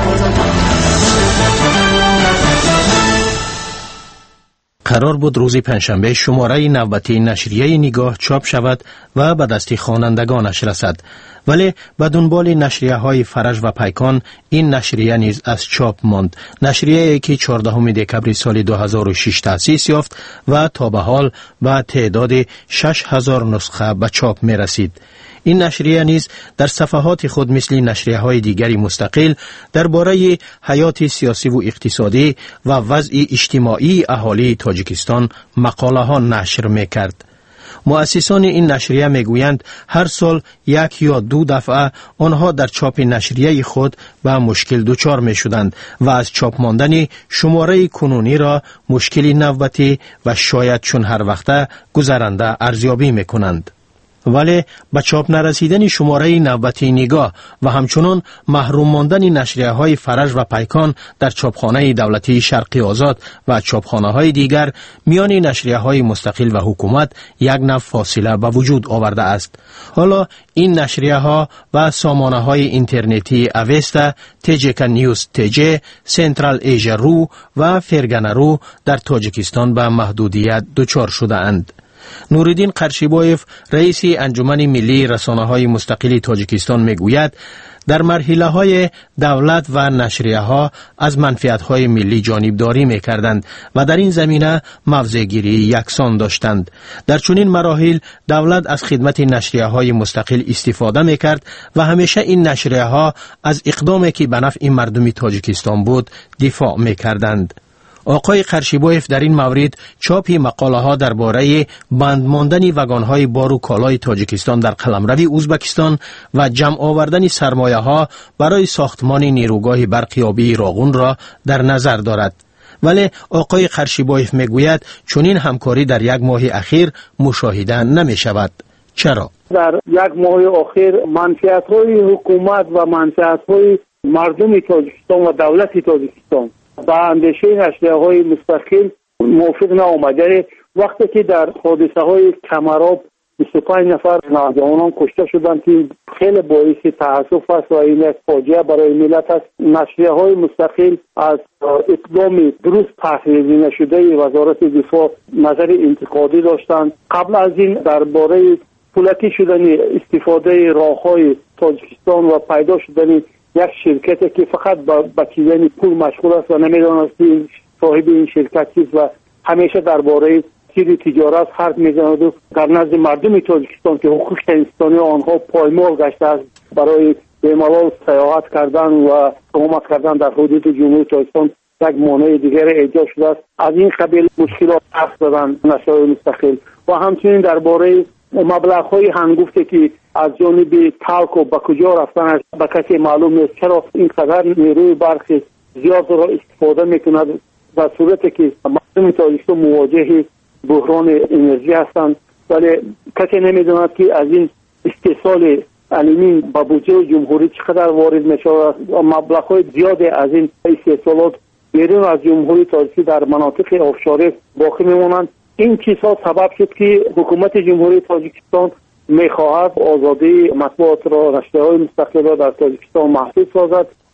قرار بود روز پنجشنبه شماره نوبتی نشریه نگاه چاپ شود و به دست خوانندگانش رسد، ولی به دنبال نشریه های فرج و پیکان این نشریه نیز از چاپ ماند. نشریه که 14 دکمبر سال 2006 تأسیس یافت و تا به حال به تعداد 6000 نسخه به چاپ می رسید. این نشریه نیز در صفحات خود مثل نشریه های دیگری مستقل درباره حیات سیاسی و اقتصادی و وضع اجتماعی اهالی تاجیکستان مقاله ها نشر میکرد. مؤسسان این نشریه میگویند هر سال 1 یا 2 دفعه آنها در چاپ نشریه خود به مشکل دچار می شدند و از چاپ ماندن شماره کنونی را مشکل نوبتی و شاید چون هر وقته گذرنده ارزیابی می کنند. ولی به چاپ نرسیدن شماره نوبتی نگاه و همچنان محروم ماندن نشریه های فرج و پیکان در چاپخانه دولتی شرقی آزاد و چاپخانه های دیگر میان نشریه های مستقل و حکومت یک نوع فاصله به وجود آورده است. حالا این نشریه ها و سامانه های اینترنتی اوستا، تجیکا نیوز تجی، سنترال ایژا رو و فرگانه رو در تاجیکستان به محدودیت دچار شده اند. نوردین قرشیبایف رئیس انجمن ملی رسانه‌های مستقل تاجیکستان میگوید در مرحله های دولت و نشریه ها از منفعت های ملی جانبداری میکردند و در این زمینه موضع‌گیری یکسان داشتند. در چنین مراحل دولت از خدمت نشریه های مستقل استفاده میکرد و همیشه این نشریه ها از اقدامی که به نفع مردم تاجیکستان بود دفاع میکردند. آقای قرشیبایف در این مورد چاپ مقاله ها درباره بند ماندن وگان های بار و کالای تاجیکستان در قلمرو ازبکستان و جمع آوردن سرمایه ها برای ساختمان نیروگاه برقیابی راغون را در نظر دارد. ولی آقای قرشیبایف میگوید چنین همکاری در 1 ماه اخیر مشاهده نمی شود. چرا؟ در 1 ماه اخیر منفعت های حکومت و منفعت های مردم تاجیکستان و دولت تاجیکستان با اندیشه نشریه های مستقل موافق نآمده. وقتی که در حادثه های کمراب 25 نفر نوجوانان کشته شدند که خیلی باعث تأسف است و این یک فاجعه برای ملت است. نشریه های مستقل از اقدام درست تحریزی نشده وزارت دفاع نظر انتقادی داشتند. قبل از این درباره پولکی شدن استفاده راههای تاجیکستان و پیدا شدن یک شرکتی که فقط با چیزن پول مشغول است و نمیداند صاحب این شرکت چیست و همیشه درباره چیز تجارت حرف میزند و در نزد مردم تاجیکستان که حقوق انسانی آنها پایمال گشته است برای بی‌ملال سیاحت کردن و اقامت کردن در حدود جمهوری تاجیکستان یک مانع دیگر ایجاد شده است. از این قبیل مشکلات حرف زدن نشریه مستقل و همچنین درباره مبلغ‌های هنگفته که از جانب تالک و به کجا رفتن به کسی معلوم نیست. چرا اینقدر نیروی برق زیاد را استفاده میکند در صورتی که مردم تاجیکستان مواجه بحران انرژی هستند، ولی کسی نمیداند که از این استحصال الومین به بودجه جمهوری چقدر وارد میشود و مبلغ‌های زیاد از این استحصالات بیرون از جمهوری تاجیکستان در مناطق آفشاری باقی میمانند. این چیزها سبب شد که حکومت جمهوری تاجیکستان میخواهد آزادی مطبوعات را، نشریه‌های مستقل را در تاجیکستان محدود سازد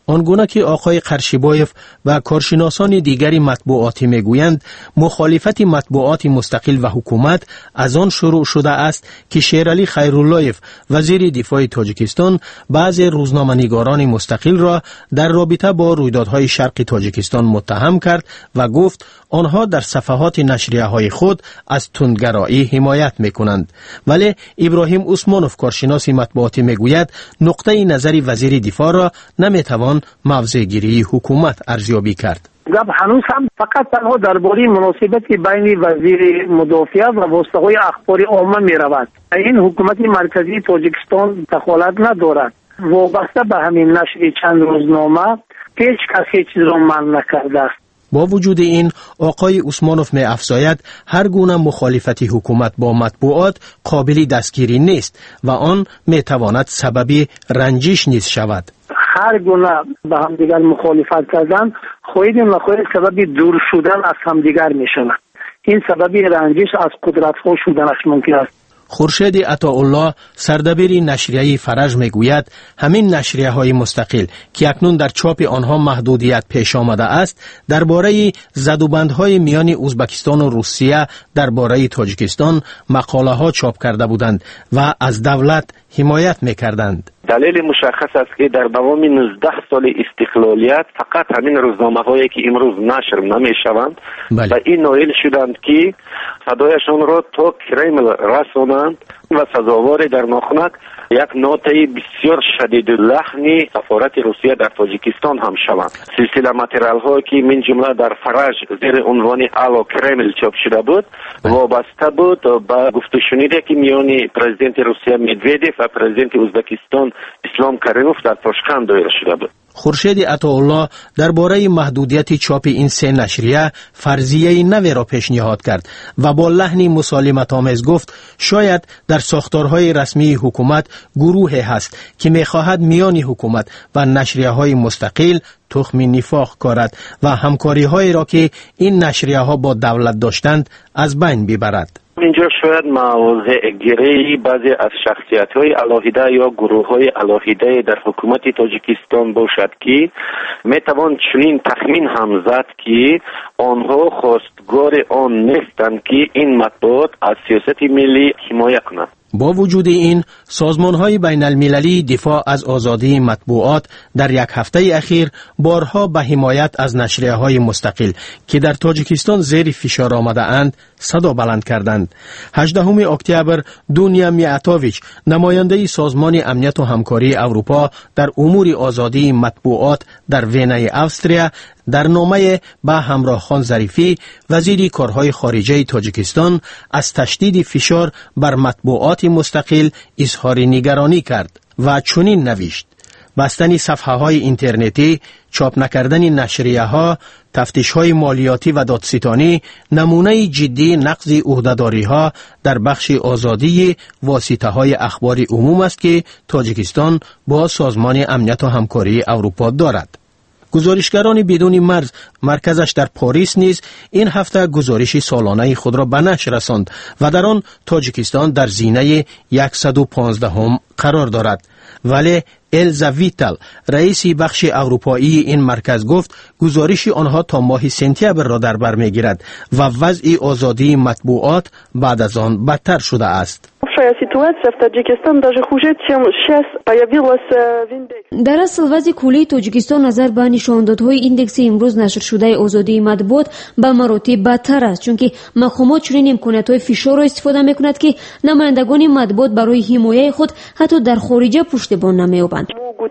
آنگونه که آقای قرشیبایف و کارشناسان دیگری مطبوعاتی میگویند، مخالفت مطبوعات مستقل و حکومت از آن شروع شده است که شیرعلی خیراللهیف وزیر دفاع تاجیکستان بعضی روزنامه‌نگاران مستقل را در رابطه با رویدادهای شرق تاجیکستان متهم کرد و گفت آنها در صفحات نشریه‌های خود از تندگرایی حمایت می‌کنند. ولی ابراهیم عثمانوف کارشناس مطبوعاتی میگوید نقطه نظر وزیر دفاع را نمیتوان موضع‌گیری حکومت ارزیابی کرد. گپ هنوز هم فقط تنها درباره مناسبت بین وزیر مدافع و واسطه‌های اخباری عامه می‌رود. این حکومت مرکزی تاجیکستان دخالت ندارد. وابسته به همین نشر چند روزنامه هیچ کس هیچ چیز را منع نکرده است. با وجود این، آقای عثمانوف می افزاید هر گونه مخالفت حکومت با مطبوعات قابل دستگیری نیست و آن می تواند سبب رنجش نیز شود. هر گونه به همدیگر مخالفت کردن خواهید سبب دور شدن از همدیگر می شود. این سبب رنجش از قدرت‌ها شدنش ممکن است. خورشید عطاالله سردبیر نشریه فرج میگوید همین نشریه‌های مستقل که اکنون در چاپ آنها محدودیت پیش آمده است، درباره زدوبندهای میان ازبکستان و روسیه درباره تاجیکستان مقاله ها چاپ کرده بودند و از دولت حمایت میکردند. دلیل مشخص است که در دوام 19 سال استقلالیت فقط همین روزنامه‌هایی که امروز نشر نمی‌شوند و این نایل شدند که صدایشان را تا کرمل رسانند و سزاوار در ناخنک یک نوتۀ بسیار شدید لحنی سفارت روسیه در تاجیکستان هم شوند. سلسله ماتریال ها که من جمله در فرج زیر عنوان الا کرمل چاپ شده بود وابسته بود به گفته شنیده که میان پرزیدنت روسیه مدودیف و پرزیدنت ازبکستان اسلام کریموف در تاشکند دایر شده بود. خورشید عطاالله درباره محدودیت چاپ این سه نشریه فرضیه نوی را پیشنهاد کرد و با لحنی مسالمت‌آمیز گفت شاید در ساختارهای رسمی حکومت گروهی هست که می‌خواهد میان حکومت و نشریه‌های مستقل تخم نفاق کارد و همکاری‌هایی را که این نشریه‌ها با دولت داشتند از بین ببرد. اینجا شاید موضع گیری بعضی از شخصیت‌های علاهیده یا گروه‌های علاهیده در حکومت تاجیکستان باشد که میتوان چنین تخمین هم زد که آنها خواستگار آن نیستند که این مطبوعات از سیاست ملی حمایت کنند. با وجود این، سازمان‌های بین المللی دفاع از آزادی مطبوعات در یک هفته اخیر بارها به حمایت از نشریه‌های مستقل که در تاجیکستان زیر فشار آمده اند صدا بلند کردند. 18 اکتبر دونیا میعتاویچ نماینده سازمان امنیت و همکاری اروپا در امور آزادی مطبوعات در وینای استریا در نامه به همراه خان ظریفی وزیر کارهای خارجه تاجیکستان از تشدید فشار بر مطبوعات مستقل اظهار نگرانی کرد و چنین نوشت: بستن صفحه های اینترنتی، چاپ نکردن نشریه ها، تفتیش های مالیاتی و دادستانی نمونه جدی نقض عهده‌داری ها در بخش آزادی واسطه های اخبار عموم است که تاجیکستان با سازمان امنیت و همکاری اروپا دارد. گزارشگران بدون مرز مرکزش در پاریس نیز این هفته گزارش سالانه خود را به نشر رساند و در آن تاجیکستان در زینه 115 قرار دارد. ولی الزا ویتال رئیس بخش اروپایی این مرکز گفت گزارش آنها تا ماه سپتامبر را در بر میگیرد و وضع آزادی مطبوعات بعد از آن بدتر شده است. در اصل وضع کلی تاجیکستان نظر به نشاندادهای ایندکس امروز نشر شده آزادی مطبوعات به مراتب بدتر است، چون که مقامات چنین امکانات‌های فشار را استفاده می‌کنند که نمایندگان مطبوعات برای حمایت خود حتی در خارج پشتیبان نمی‌یابند.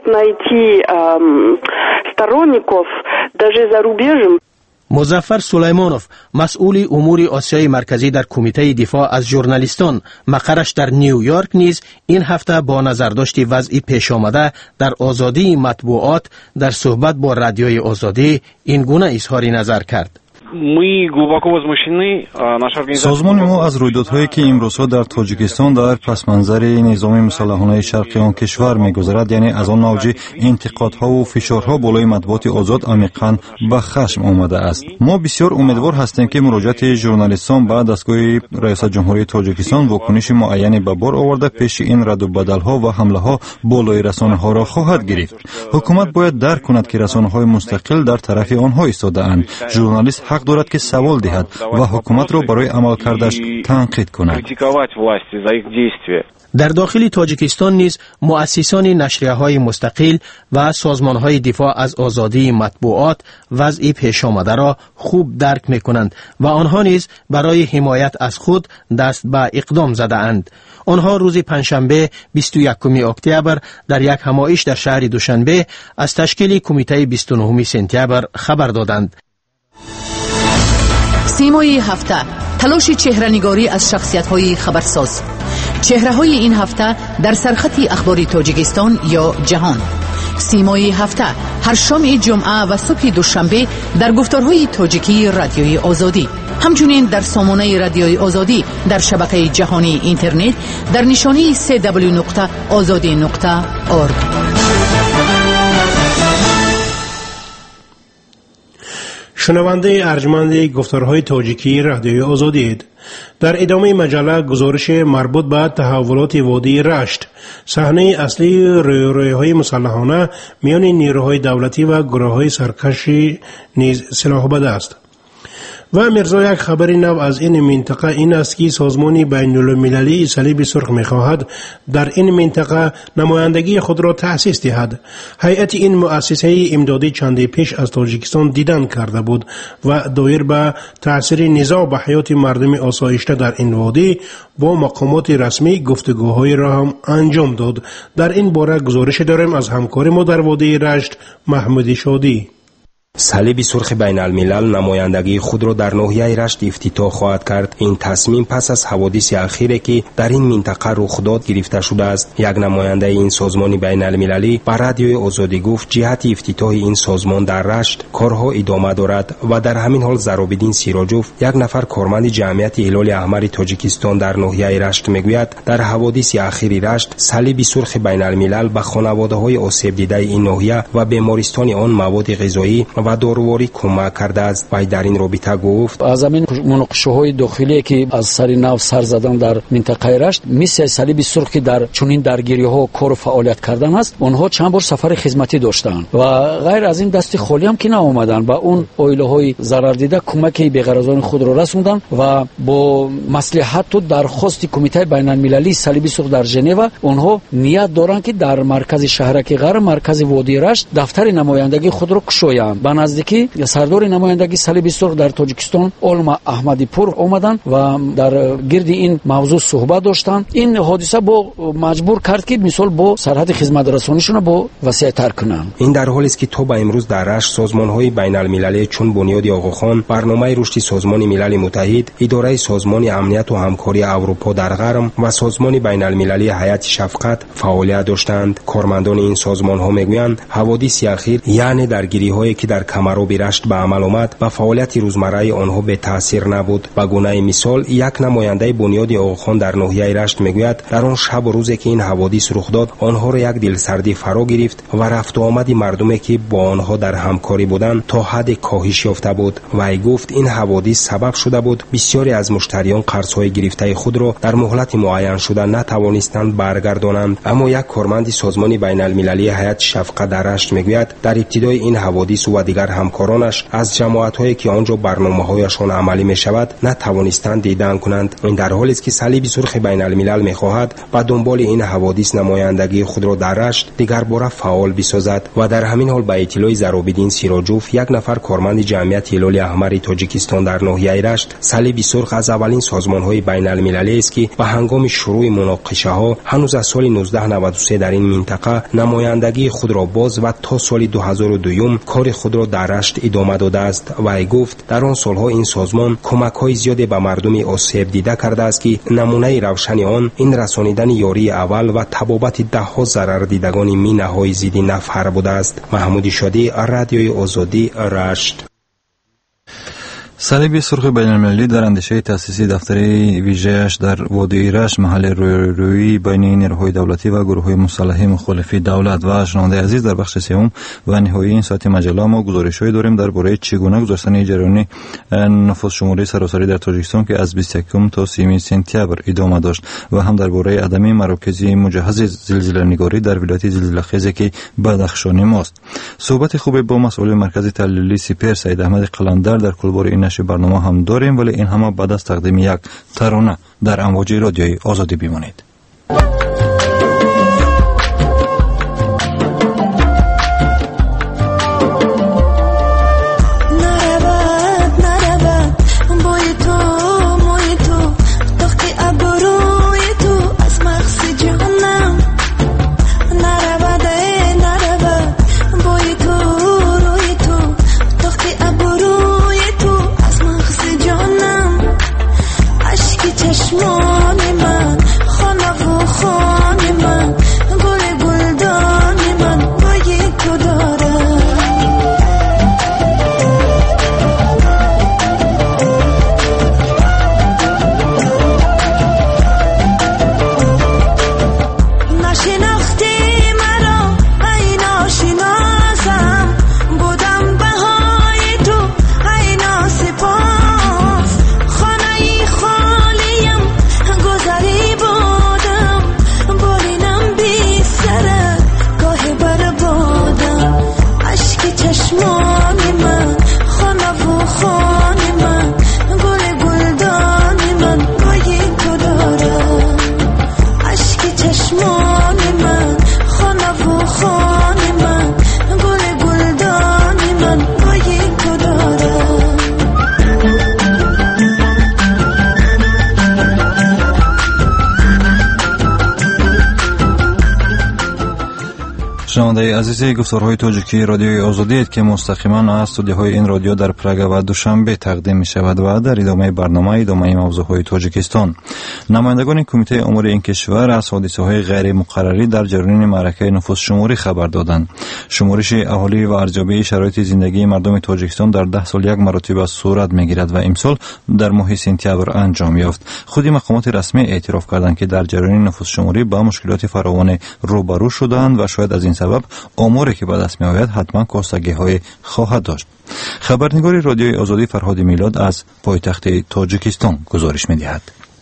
مظفر سلیمانوف مسئول امور آسیای مرکزی در کمیته دفاع از ژورنالیستان مقرش در نیویورک نیز این هفته با نظرداشت وضع پیش آمده در آزادی مطبوعات در صحبت با رادیوی آزادی این گونه اظهار نظر کرد. سازمان ما از رویدادهایی که امروزها در تاجیکستان در پس منظر نظام مسلحانه شرقی آن کشور می‌گذرد، یعنی از آن موج انتقادها و فشارها بالای مطبوعات آزاد عمیقاً به خشم آمده است. ما بسیار امیدوار هستیم که مراجعت ژورنالیستان به دستگاه رئیس جمهوری تاجیکستان واکنش معینی به بار آورده پیش این رد و بدل‌ها و حمله‌ها بالای رسانه‌ها را خواهد گرفت. حکومت باید درک کند که رسانه‌های مستقل در طرف آنها ایستاده‌اند. ژورنالیست حق دارد که سوال دهد و حکومت را برای عملکردش تنقید کند. در داخل تاجیکستان نیز مؤسسان نشریه‌های مستقل و سازمان‌های دفاع از آزادی مطبوعات وضع پیش آمده را خوب درک می‌کنند و آنها نیز برای حمایت از خود دست به اقدام زده‌اند. آنها روز پنجشنبه 21 اکتبر در یک همایش در شهر دوشنبه از تشکیل کمیته 29 سپتامبر خبر دادند. سیمای هفته، تلاش چهره‌نگاری از شخصیت‌های خبرساز. چهره‌های این هفته در سرخط اخباری تاجیکستان یا جهان. سیمای هفته هر شام جمعه و صبح دوشنبه در گفتارهای تاجیکی رادیوی آزادی، همچنین در سامانه رادیوی آزادی در شبکه جهانی اینترنت در نشانی www.azadi.org. شنونده ارجمند گفتارهای تاجیکی رادیوی آزادی اید. در ادامه مجله گزارش مربوط به تحولات وادی رشت، صحنه اصلی رویارویی‌های مسلحانه میان نیروهای دولتی و گروه‌های سرکشی نیز سلاح بد است. و مرزا یک خبر نو از این منطقه این است که سازمان بین المللی صلیب سرخ می‌خواهد در این منطقه نمایندگی خود را تأسیس دهد. هیئت این مؤسسه امدادی چندی پیش از تاجیکستان دیدن کرده بود و دایر به تأثیر نزاع به حیات مردم آسایشته در این وادی با مقامات رسمی گفتگوهای را هم انجام داد. در این باره گزارش داریم از همکار ما در وادی رشت، محمود شادی. صلیب سرخ بین الملل نمایندگی خود را در ناحیه رشت افتتاح خواهد کرد. این تصمیم پس از حوادث اخیری که در این منطقه رخ داد گرفته شده است. یک نماینده این سازمان بین المللی به رادیوی آزادی گفت جهت افتتاح این سازمان در رشت کارها ادامه دارد و در همین حال زرابالدین سیراجوف، یک نفر کارمند جمعیت هلال احمر تاجیکستان در ناحیه رشت میگوید در حوادث اخیری رشت صلیب سرخ بین الملل به خانواده‌های آسیب دیده این ناحیه و بیمارستان آن مواد غذایی و داروواری کمک کرده است. و در این رابطه گفت از همین مناقشه‌های داخلی که از سر نو سر زدن در منطقه رشت، مثل صلیب سرخ که در چنین درگیری‌ها کار و فعالیت کردن است، آنها چند بار سفر خدمتی داشتند و غیر از این دست خالی هم که نآمدند. با اون عائله‌های ضرر دیده کمکی به غرضان خود را رسوندند و با مصلحت و درخواست کمیته بین المللی صلیب سرخ در ژنو آنها نیت دارند که در مرکز شهرک غرب، مرکز وادی رشت، دفتر نمایندگی خود را گشایند. نزدیکی سردار نمایندگی صلیب سرخ در تاجیکستان علما احمدی پور آمدند و در گرد این موضوع صحبت داشتند. این حادثه با مجبور کرد که مثال با سرحد خدمت رسانیشون با وسیع‌تر کنند. این در حالی است که تا به امروز در رشت سازمان‌های بین المللی چون بنیاد آقاخان، برنامه رشد سازمان ملل متحد، اداره سازمان امنیت و همکاری اروپا در غرب و سازمان بین المللی حیات شفقت فعالیت داشتند. کارمندان این سازمان‌ها میگویند حوادث اخیر یعنی درگیری‌هایی که در کمرو رشت به عمل آمد و فعالیت روزمره آنها به تاثیر نبود. به گونه مثال یک نماینده بنیاد آقاخان در ناحیه رشت میگوید در آن شب و روزی که این حوادث رخ داد آنها را یک دلسردی فرا گرفت و رفت و آمد مردمی که با آنها در همکاری بودند تا حد کاهش یافته بود. و گفت این حوادث سبب شده بود بسیاری از مشتریان قرضهای گرفته خود را در مهلت معین شده نتوانستند برگردانند. اما یک کارمند سازمان بین المللی حیات شفقت در رشت میگوید در ابتدای این حوادث و دیگر همکارانش از جماعت‌هایی که آنجا برنامه‌هایشان عملی می‌شود نتوانستند دیدن کنند. این در حالی است که صلیب سرخ بین الملل می‌خواهد با دنبال این حوادث نمایندگی خود را در رشت دیگر باره فعال بسازد. و در همین حال به اطلاع زرابالدین سیراجوف، یک نفر کارمند جمعیت هلال احمر تاجیکستان در ناحیه رشت، صلیب سرخ از اولین سازمان‌های بین المللی است که به هنگام شروع مناقشه‌ها هنوز از سال 1993 در این منطقه نمایندگی خود را باز و تا سال 2002 کار خود را در رشت ادامه داده است. و گفت در آن سالها این سازمان کمک‌های زیادی به مردم آسیب دیده کرده است که نمونه روشن آن این رسانیدن یاری اول و تبابت ده‌ها ضرر دیدگان مینه‌های ضد نفر بوده است. محمود شادی، رادیوی آزادی، رشت. صلیب سرخ بین‌المللی در اندیشه تأسیس دفتر ویژه‌اش در وادی رشت محل رویارویی بین نیروهای دولتی و گروه‌های مسلح مخالف دولت و شنونده عزیز، در بخش سوم و نهایی این ساعت مجله ما گزارش‌هایی داریم درباره چگونه گذاشتن جریان نفوس شماری سراسری در تاجیکستان که از 21 تا 30 سپتامبر ادامه داشت و هم درباره عدم مراکز مجهز زلزله‌نگاری در ولایت زلزله‌خیزی که بدخشان ماست. صحبت خوب با مسئول مرکز تحلیلی سپر سید احمد قلندر در کلبار این نشر برنامه هم داریم، ولی این همه بعد از تقدیم یک ترانه در امواج رادیوی آزادی بمانید. شنونده عزیز، گفتارهای تاجیکی رادیوی آزادی است که مستقیما از استودیوهای این رادیو در پراگ و دوشنبه تقدیم می شود و در ادامه برنامه موضوعهای تاجیکستان. نمایندگان کمیته امور این کشور از حادثه‌های غیر مقرری در جریان معرکه نفوس شماری خبر دادند. شمارش اهالی و ارزیابی شرایط زندگی مردم تاجیکستان در 10 سال یک مرتبه صورت می‌گیرد و امسال در ماه سپتامبر انجام یافت. خود مقامات رسمی اعتراف کردند که در جریان نفوس شماری با مشکلات فراوان روبرو شدند و شاید از این سبب آماری که به دست می‌آید حتما کاستگی‌های خواهد داشت. خبرنگار رادیوی آزادی فرهاد میلاد از پایتخت تاجیکستان گزارش می‌دهد.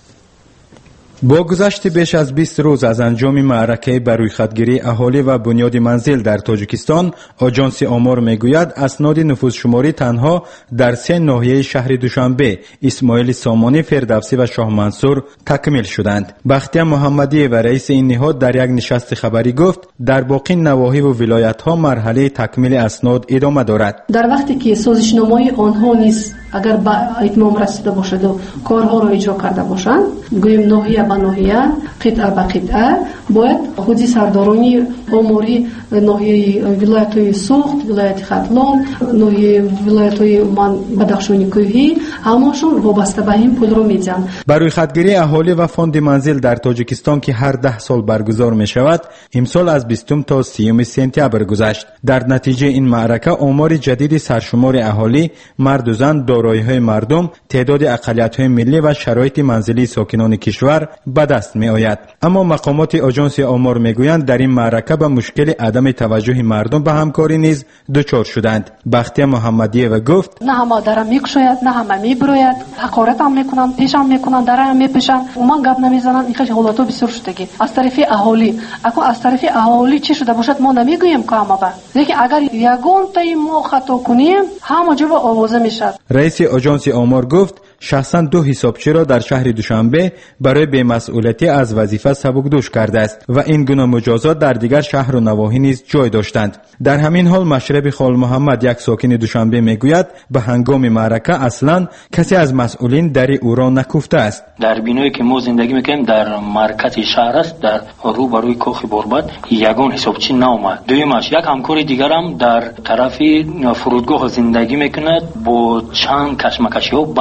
با گذشت بیش از 20 روز از انجام معرکه بر روی خودگیری اهالی و بنیاد منزل در تاجیکستان، آژانس آمار میگوید اسناد نفوس شماری تنها در 3 ناحیه شهر دوشنبه، اسماعیل سامانی، فردوسی و شاه منصور تکمیل شدند. بختیار محمدی و رئیس این نهاد در یک نشست خبری گفت در باقی نواحی و ولایت‌ها مرحله تکمیل اسناد ادامه دارد. در وقتی که سازشنامه‌های آنها نیز اگر به اتمام رسیده باشد و کارها را اجرا کرده باشند، گویم ناحیه به ناحیه، قطعه به قطعه، باید حدود سردارانی آماری ناحیه ولایت‌های سوخت، ولایت ختلان، ناحیه ولایت‌های بدخشان کوهی، همشون وابسته به این پول رو می‌دهند. برای خودگیری اهالی و فاند منزل در تاجیکستان که هر 10 سال برگزار می‌شود، امسال از 20 تا 30 سپتامبر گذشت. در نتیجه این معرکه آمار جدید سرشمار اهالی، مرد و زن، دارایی‌های مردم، تعداد اقلیت‌های ملی و شرایط منزلی ساکنان کشور به دست می‌آید. اما مقامات آژانس آمار می‌گویند در این معرکه به مشکل عدم توجه مردم به همکاری نیز دچار شدند. بختیار محمدی و گفت نه همه درم می‌کشاید، نه همه می‌بروید، حقارت هم می‌کنند، پیشم می‌کنند، درم می‌پیشند، من گپ نمی‌زنند. این خیلی حالات بسیار شدگی از طرف اهالی. اگه از طرف اهالی چی شده باشد ما نمی‌گوییم که اما لیکن اگر یگان تای ما خطا کنیم همه جا آوازه می‌شود. رئیس آژانس آمار گفت شخصا 2 حسابچی را در شهر دوشنبه برای بی‌مسئولیتی از وظیفه سبکدوش کرده است و این گونه مجازات در دیگر شهر و نواحی نیز جای داشتند. در همین حال مشرب خال محمد، یک ساکن دوشنبه، میگوید به هنگام معرکه اصلا کسی از مسئولین در او را نکفته است. در بینایی که ما زندگی میکنیم در مرکز شهر است، در روبروی کاخ برباد یگان حسابچی نامد. دویمش یک همکار دیگر هم در طرف فرودگاه زندگی میکند با چند کشمکشی ها بعد حساب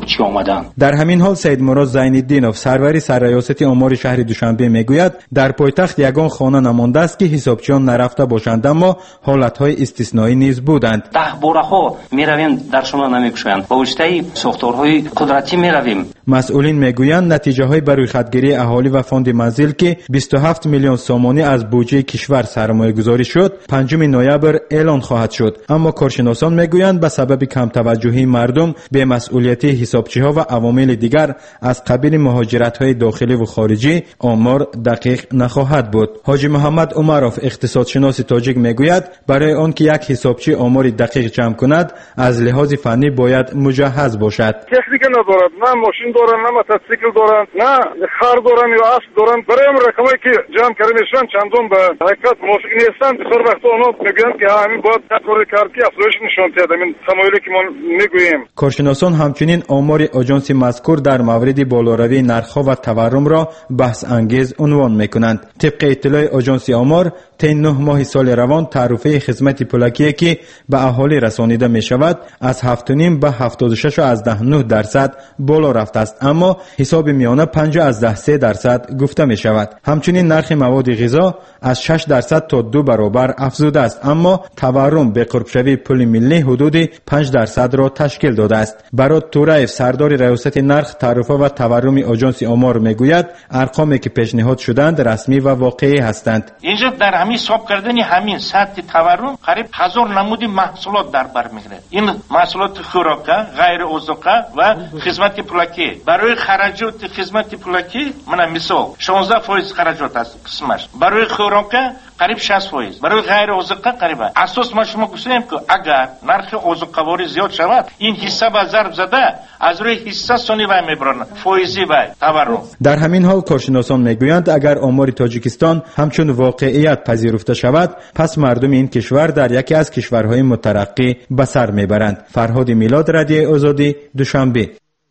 حسابچی آمدند. در همین حال سید مراد زین‌الدینов سروری سرریاست امور شهر دوشنبه میگوید در پایتخت یگان خانه نمانده است که حسابچیان نرفته باشند، اما حالت‌های استثنایی نیز بودند. 10 بارها میرویم در شما نمیگویند، با واسطه ساختارهای قدرتی میرویم. مسئولین میگویند نتیجه‌های بر روی خطگیری اهالی و فاند منزل که 27 میلیون سومانی از بودجه کشور سرمایه‌گذاری شد 5 نوامبر اعلان خواهد شد، اما کارشناسان میگویند به سبب کم توجهی مردم به مسئولیت حسابچی‌ها و عوامل دیگر از قبیل مهاجرت‌های داخلی و خارجی آمار دقیق نخواهد بود. حاجی محمد عمروف اقتصادشناس تاجیک میگوید برای آنکه یک حسابچی آمار دقیق جمع کند از لحاظ فنی باید مجهز باشد. تکنیک ندارد، نه ماشین دارن، نه موتورسیکل دارن، نه خر دارن یا اسب دارن. برای اون رقمی که جمع کرده میشن چندون به حقیقت موافق نیستند. بسیار وقتا اونا میگویند که همین باید کار کرد که افزایش نشون دهد. همین تمایلی که ما میگوییم. کارشناسان همچنین آمار آژانس مذکور در مورد بالاروی نرخ‌ها و تورم را بحث انگیز عنوان میکنند. طبق اطلاع آژانس آمار طی 9 ماه سال روان تعرفه خدمت پلاکی که به اهالی رسانیده می شود از 7.5 به 76.9% بالا رفته است، اما حساب میانه 5.3% گفته می شود. همچنین نرخ مواد غذا از 6% تا 2 برابر افزوده است، اما تورم به قرب شوی پول ملی حدود 5% را تشکیل داده است. برات تورایف سردار ریاست نرخ تعرفه و تورم آژانس آمار میگوید ارقامی که پیشنهاد شدند رسمی و واقعی هستند. اینجا در همین حساب کردن همین سطح تورم قریب 1000 نمود محصولات در بر میگیره. این محصولات خوراکه، غیر عضوقه و خدمت پلاکی. برای خرجات خدمت پلاکی من مثال 16% خرجات است قسمش. برای خوراکه قریب 60%. برای غیر عضوقه قریبا. اساس ما شما گفتیم که اگر نرخ عضوقه‌واری زیاد شود این حصه به ضرب زده از روی حصه سونی و میبرن فایزی و تورم. در همین حال کارشناسان میگویند اگر آمار تاجیکستان همچون واقعیت پذیرفته شود پس مردم این کشور در یکی از کشورهای مترقی به سر میبرند. فرهاد میلاد، رادیو آزادی، دوشنبه.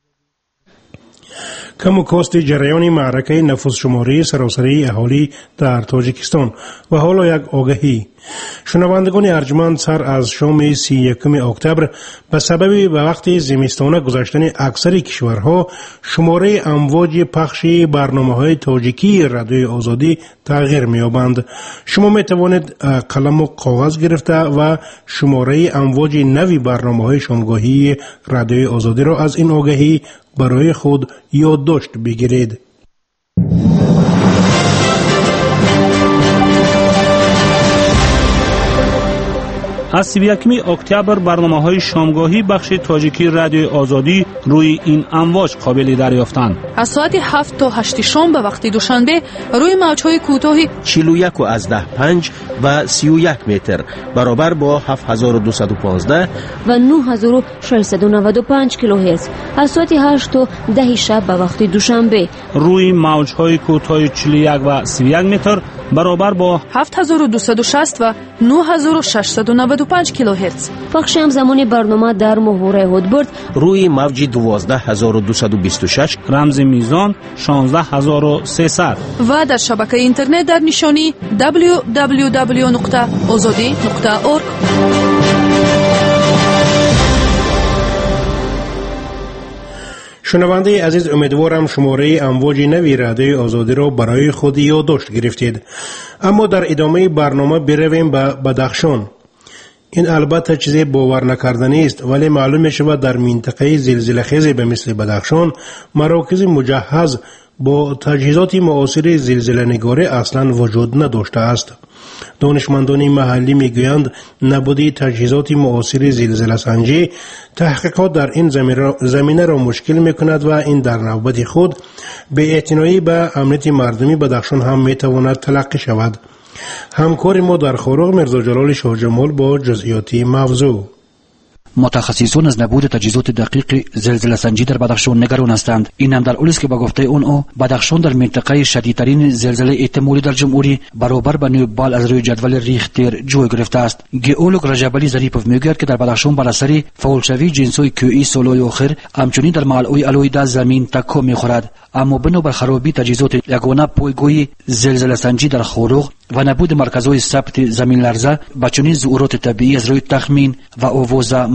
کم و کاست جریان معرکه نفوس شماری سراسری اهالی در تاجیکستان و حالا یک آگهی. شنوندگان ارجمند سر از شام 31 اکتبر به سبب به وقت زمستانه گذشتن اکثر کشورها شماره امواج پخش برنامه‌های تاجیکی رادیو آزادی تغییر می‌یابند. شما می‌توانید قلم و کاغذ گرفته و شماره امواج نوی برنامه‌های شامگاهی رادیو آزادی را از این آگهی برای خود یادداشت بگیرید. از 31 اکتبر برنامه‌های شامگاهی بخش تاجیکی رادیو آزادی روی این امواج قابل دریافتند. از ساعت 7 تا 8 شام به وقت دوشنبه روی موج‌های کوتاه 41.5 و 31 متر برابر با 7215 و 9695 کیلوهرتز از ساعت 8 تا 10 شب به وقت دوشنبه روی موج‌های کوتاه 41 و 31 متر برابر با 7260 و 9695 کیلوهرتز. پخش همزمان برنامه در محور هودبرد روی موج 12226 رمز میزان 16300 و در شبکه اینترنت در نشانی www.azadi.org. شنونده عزیز، امیدوارم شماره امواج نوی رادیو آزادی را برای خود یادداشت گرفتید. اما در ادامه برنامه برویم به بدخشان. این البته چیزی باور نکردنی است، ولی معلوم می شود در منطقه زلزله خیز به مثل بدخشان مراکز مجهز با تجهیزات معاصر زلزله نگاری اصلا وجود نداشته است. دانشمندان محلی میگویند نبود تجهیزات معاصر زلزله سنجی تحقیقات در این زمینه را مشکل میکند و این در نوبت خود به اعتنایی به امنیت مردمی بدخشان هم میتواند تلقی شود. همکار ما در خاروغ مرزا جلال شاه جمال با جزئیات موضوع. متخصصان از نبود تجهیزات دقیق زلزله سنجی در بدخشان نگران هستند. این هم در حالی است که با گفته او بدخشان در منطقه شدیدترین زلزله احتمالی در جمهوری برابر با نیوبال از روی جدول ریختر جای گرفته است. گئولوگ رجب علی ظریفوف میگوید که در بدخشان بر اثر فولشوی جنسوی کیوئی سالهای آخر همچنین در محلهای علویده زمین تکان میخورد، اما بنابر خرابی تجهیزات یگانه پایگاه زلزله سنجی در خاروغ و نبود مرکزهای ثبت زمین لرزه با چنین ظهورات طبیعی از روی تخمین و آواز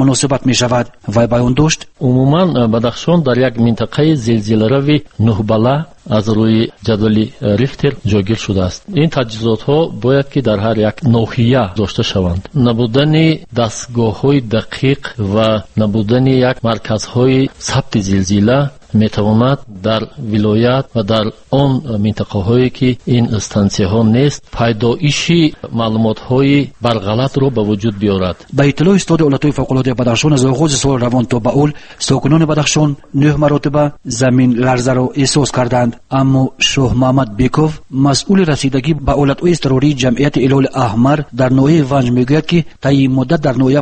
مناسبت می شود. و بیان داشت عموما بدخشان در یک منطقه زلزله‌روی 9 بالا از روی جدول ریختر جایگیر شده است. این تجهیزات ها باید که در هر یک ناحیه داشته شوند. نبودن دستگاه‌های دقیق و نبودن یک مرکزهای ثبت زلزله میتواند در ولایت و در آن منطقه هایی که این استانسیه ها نیست پیدایش معلومات های برغلط را به وجود بیارد. به اطلاع استاد اولتای فوق العاده بدخشان از آغاز سال روان تا به اول ساکنان بدخشان 9 مرتبه زمین لرزه را احساس کردند، اما شاه محمد بیکوف مسئول رسیدگی به اولتای اضطراری جمعیت هلال احمر در ناحیه ونج میگوید که تا این مدت در ناحیه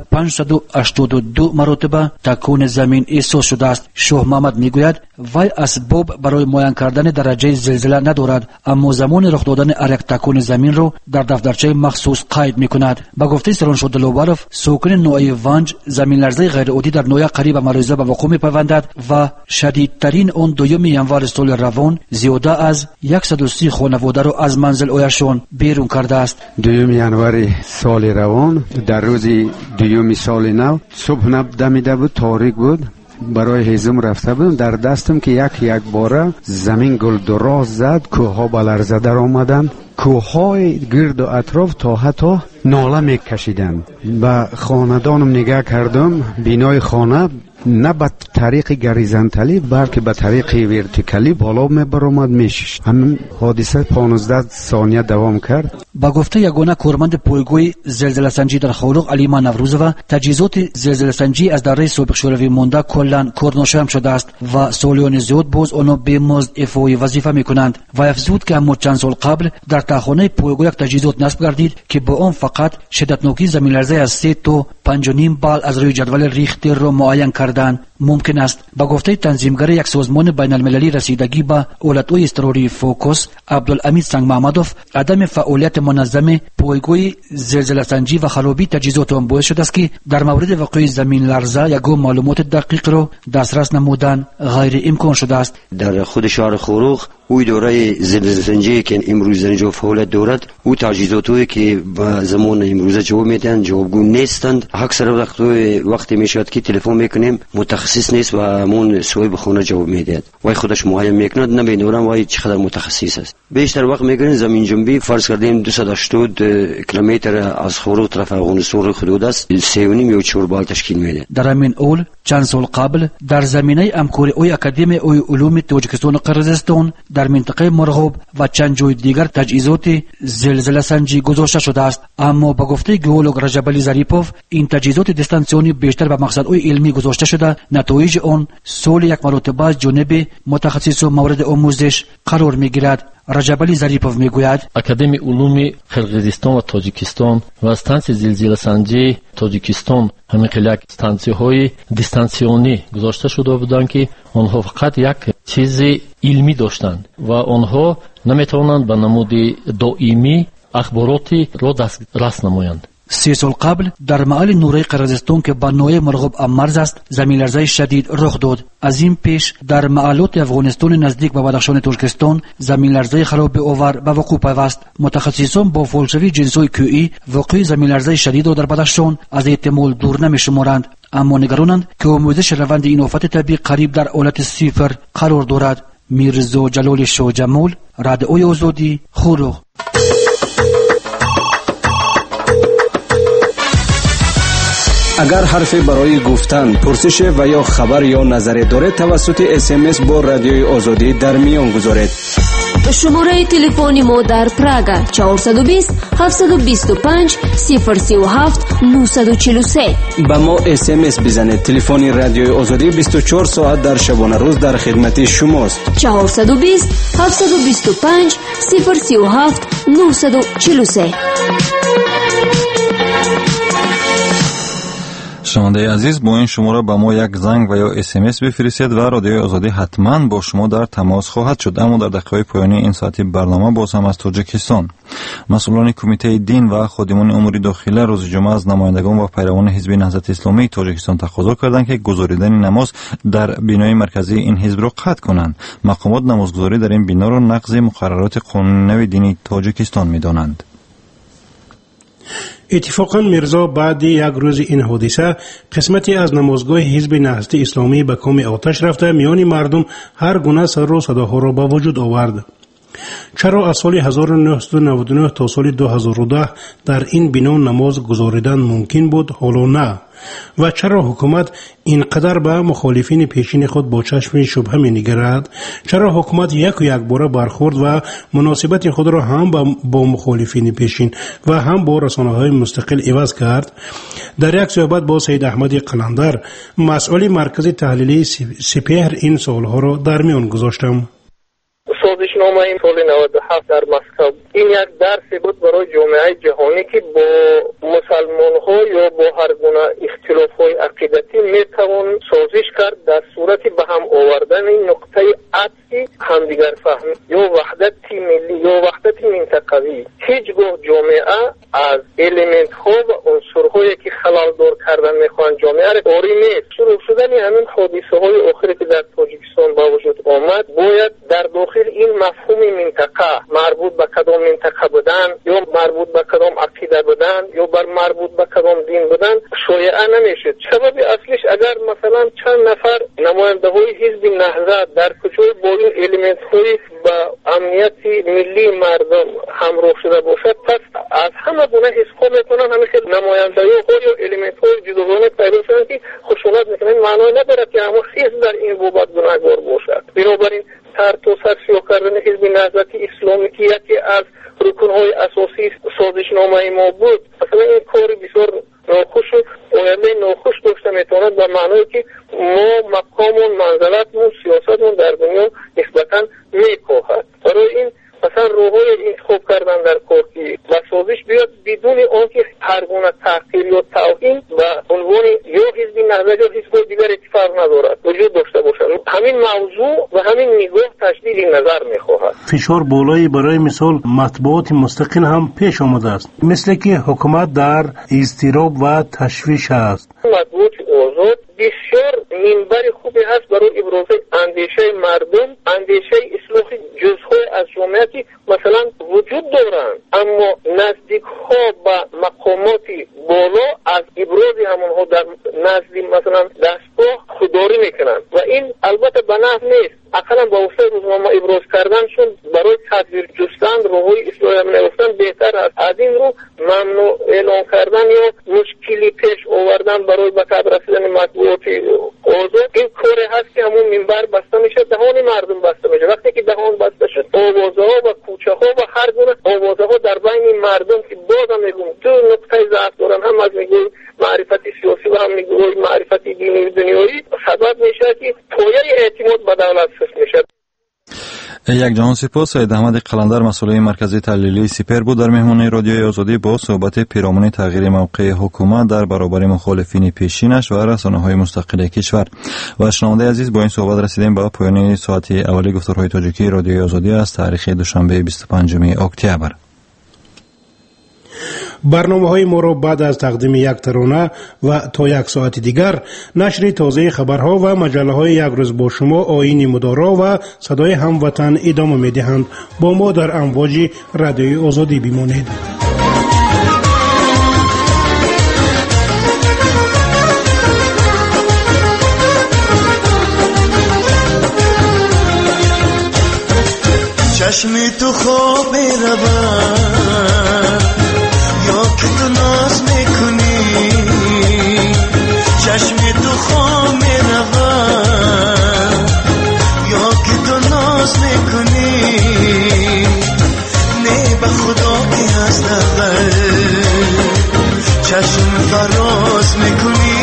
582 مرتبه تکون زمین احساس شده است. شاه محمد میگوید وی اسباب برای معاین کردن درجه زلزله ندارد، اما زمان رخ دادن هر یک تکون زمین را در دفترچه مخصوص قید میکند. با گفته سرانشاه دلوبروف ساکن ناحیه ونج زمین لرزه غیر عادی در ناحیه قریب مریضه به وقوع میپیوندد و شدیدترین آن 2 ینوار سال روان زیاده از 130 خانواده را از منزل هایشان بیرون کرده است. 2 ینوار سال روان در روز 2 سال نو صبح دمیده بود، تاریک بود. برای هیزم رفته بودم، در دستم که یک باره زمین گل دراز زد، کوه به لرزه در آمدند، کوه های گرد و اطراف تا حتی ناله میکشیدند. به خاندانم نگاه کردم، بینای خانه نه به طریق گریزنتالی بلکه به طریق ورتیکالی بالا میبرامد میشش. همین حادثه 15 ثانیه دوام کرد. با گفته یگانه کارمند پایگاه زلزله سنجی در خاروق علیما نوروزова تجهیزات زلزله سنجی از دره سابق شوروی مانده کلا کار ناشام شده است و سالیان زیاد باز آنها بمزد افای وظیفه میکنند. و افزود که اما چند سال قبل در تخانه پایگاه یک تجهیزات نصب گردید که با آن فقط شدتناکی زمین لرزه از 3 تا 5.5 بال از روی جدول ریختر را معاین کردن ممکن است. با گفته تنظیمگر یک سازمان بین المللی رسیدگی به اولت‌های اضطراری فوکوس عبدالحمید سنگ محمدوف عدم فعالیت منظم پایگاه زلزله سنجی و خرابی تجهیزات آن باعث شده است که در مورد وقوع زمین لرزه یگان معلومات دقیق را دسترس نمودن غیر امکان شده است. در خود شهر خاروق او اداره زلزله سنجی که امروز در اینجا فعالیت دارد، او تجهیزاتی که به زمان امروز جواب میدن جوابگو نیستند. اکثر وقتی میشد که تلفن میکنیم متخصص نیست و همون صاحب خانه جواب میدهد، وای خودش معاین میکند، نمیدونم وای چقدر متخصص است. بیشتر وقت میگن زمین جنبی فرض کردیم 280 کیلومتر از خاروق طرف افغانستان رو حدود است 3.5 یا 4 بال تشکیل میده. در همین اول چند سال قبل در زمینه همکاری اوی اکادمی اوی علوم تاجیکستان و قرقیزستان در منطقه مرغوب و چند جای دیگر تجهیزات زلزله سنجی گذاشته شده است، اما با گفته گئولوگ رجب علی ظریفوف این تجهیزات دیستانسیونی بیشتر به مقصد اوی علمی گذاشته شده، نتایج آن سال یک مرتبه از جانب متخصص مورد آموزش قرار میگیرد. رجب علی ظریفوف میگوید اکادمی علوم قرقیزستان و تاجیکستان و استانسی زلزله سنجی تاجیکستان همین یک استانسیه های دیستانسیونی گذاشته شده بودند که آنها فقط یک چیز علمی داشتند و آنها نمیتوانند به نمود دائمی اخباراتی را دسترس نمایند. 3 سال قبل در محل نوره قرقیزستان که با نوع مرغوب مرز است زمین لرزه شدید رخ داد. از این پیش در محلات افغانستان نزدیک به بدخشان ترکستان زمین لرزه خراب آور به وقوع پیوست. متخصصان با فالشوی جنس‌های QE وقوع زمین لرزه شدید را در بدخشان از احتمال دور نمی‌شمارند، اما نگرانند که آموزش روند این آفت طبیعی قریب در حالت صفر قرار دارد. میرزا جلال شاه جمال، رادیوی آزادی، خاروق. اگر حرفی برای گفتن، پرسش و یا خبر یا نظری دارید توسط SMS با رادیوی آزادی در میان گذارید. شماره تلفنی ما در پراگ 420 725 037 943. با ما SMS بزنید. تلفن رادیوی آزادی 24 ساعت در شبانه روز در خدمت شماست. 420 725 037 943. شنونده عزیز، با این شماره به ما یک زنگ و یا SMS بفرستید و رادیوی آزادی حتما با شما در تماس خواهد شد. اما در دقیقه پایانی این ساعتی برنامه باز هم از تاجیکستان. مسئولان کمیته دین و خادمان امور داخله روز جمعه از نمایندگان و پیروان حزب نهضت اسلامی تاجیکستان تقاضا کردند که گزاریدن نماز در بینای مرکزی این حزب را قطع کنند. مقامات نمازگزاری در این بنا را نقض مقررات قانونی نو دینی تاجیکستان می‌دانند. اتفاقا میرزا بعد یک روز این حادثه قسمتی از نمازگاه حزب نهضت اسلامی به کام آتش رفته میان مردم هر گونه سر و صداها را به وجود آورد. چرا از سال 1999 تا سال 2010 در این بنا نماز گزاردن ممکن بود حالا نه؟ و چرا حکومت اینقدر به مخالفین پیشین خود با چشم شبهه می نگرد؟ چرا حکومت یک باره برخورد و مناسبت خود را هم با مخالفین پیشین و هم با رسانه‌های مستقل عوض کرد؟ در یک صحبت با سید احمد قلندر مسئول مرکز تحلیلی سپهر این سوالها را در میان گذاشتم. سازشنامه این سال 97 در مسکو این یک درسی بود برای جامعه جهانی که با مسلمان ها یا با هر گونه اختلاف های عقیدتی میتوان سازش کرد در صورتی به هم آوردن این نقطه عطفی همدیگر فهمی یا وحدت ملی یا وحدت منطقوی. هیچگاه جامعه از الیمنت ها و عنصر هایی که خلال دور کردن میخوان جامعه را آری نیست. شروع شدن همین حادثه های آخری که در تاجیکستان با وجود آمد باید در داخل این مفهوم منطقه مربوط به کدام منطقه بودن یا مربوط به کدام عقیده بودن یا بر مربوط به کدام دین بودن شایعه نمیشد. سبب اصلیش اگر مثلا چند نفر نماینده های حزب نهضت در کوچه با این الیمنت های با امنیت ملی مردم همراه شده باشد پس از همه گونه حس ها میکنن همیشه نماینده ها یا الیمنت های جداگانه پیدا شدن که خشونت میکنن. معنی ندارد که اما حزب در این بابت گناهکار باشد. بنابراین سر تو سر سیاه کردن حزب نهضت اسلامی که یکی از رکنهای اساسی سازشنامه ما بود مثلا این کار بسیار ناخوش و آینده ناخوش داشته میتواند به معنی که ما مقامون منزلتمون سیاستمون در دنیا نسبتا میکاهد. برای این مثلا روهای انتخاب کردن در کار که و سازش بیاد بدون آنکه هر گونه تحقیر یا توهین و عنوان یا حزب نهضت یا حزب دیگر اتفاق ندارد وجود داشته باشد. همین موضوع و همین نگاه تجدید نظر میخواهد. فشار بالایی برای مثال مطبوعات مستقل هم پیش آمده است، مثل که حکومت در اضطراب و تشویش است. مطبوعات آزاد بسیار منبر خوبی هست برای ابراز اندیشه مردم، اندیشه اصلاح جزءهای از جامعه که مثلا وجود دارند اما نزدیک ها به مقامات بالا از ابراز همونها در نزد مثلا دستگاه خودداری میکنند و این البته به نفع نیست. اقلا با وسیله روزنامه ابراز کردنشون برای تدبیر جستن روحی اصلاح نگفتن بهتر است. از این رو ممنوع اعلام کردن یا مشکلی پیش آوردن برای به کار رسیدن مطبوعات آزاد این کاری هست که همون منبر بسته میشه، دهان مردم بسته میشه. وقتی که دهان بسته شد آوازه ها و کوچه ها و هر گونه آوازه ها در بین مردم که بازم میگم دو نقطه ضعف دارن، هم از میگوی معرفت سیاسی و هم میگوی معرفت دینی و دنیایی سبب میشه که پایه اعتماد به دولت سست میشه. یک جهان سپاس. سید احمد قلندر مسئول مرکز تحلیلی سپهر بود در مهمانی رادیوی آزادی با صحبت پیرامون تغییر موقع حکومت در برابر مخالفین پیشینش و رسانه‌های مستقل کشور. و شنونده عزیز با این صحبت رسیدیم به پایان ساعت اولی گفتارهای تاجیکی رادیوی آزادی از تاریخ دوشنبه 25 اکتبر. برنامه‌های ما را بعد از تقدیم یک ترانه و تا یک ساعت دیگر نشر تازه خبرها و مجله‌های یک روز با شما آیین مدارا و صدای هموطن ادامه می‌دهند. با ما در امواج رادیوی آزادی بمانید. چشم تو خواب روان یا که تو ناز میکنی، چشم تو خواب روان یا که تو ناز میکنی، نه به خدا که هست اول چشم فراز میکنی،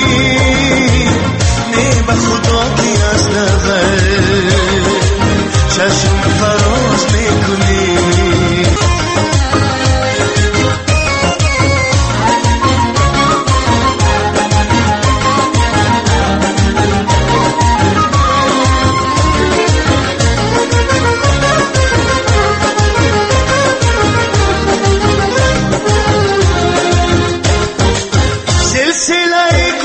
نه به خدا که هست اول چشم فراز میکنی. سلسله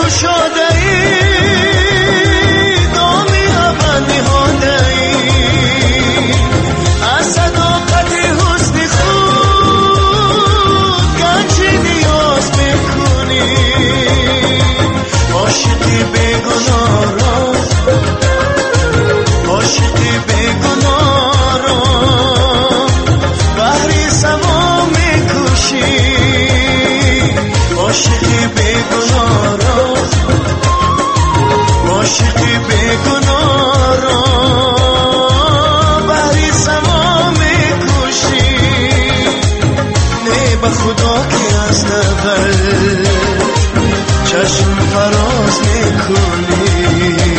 چشم فراز میکنی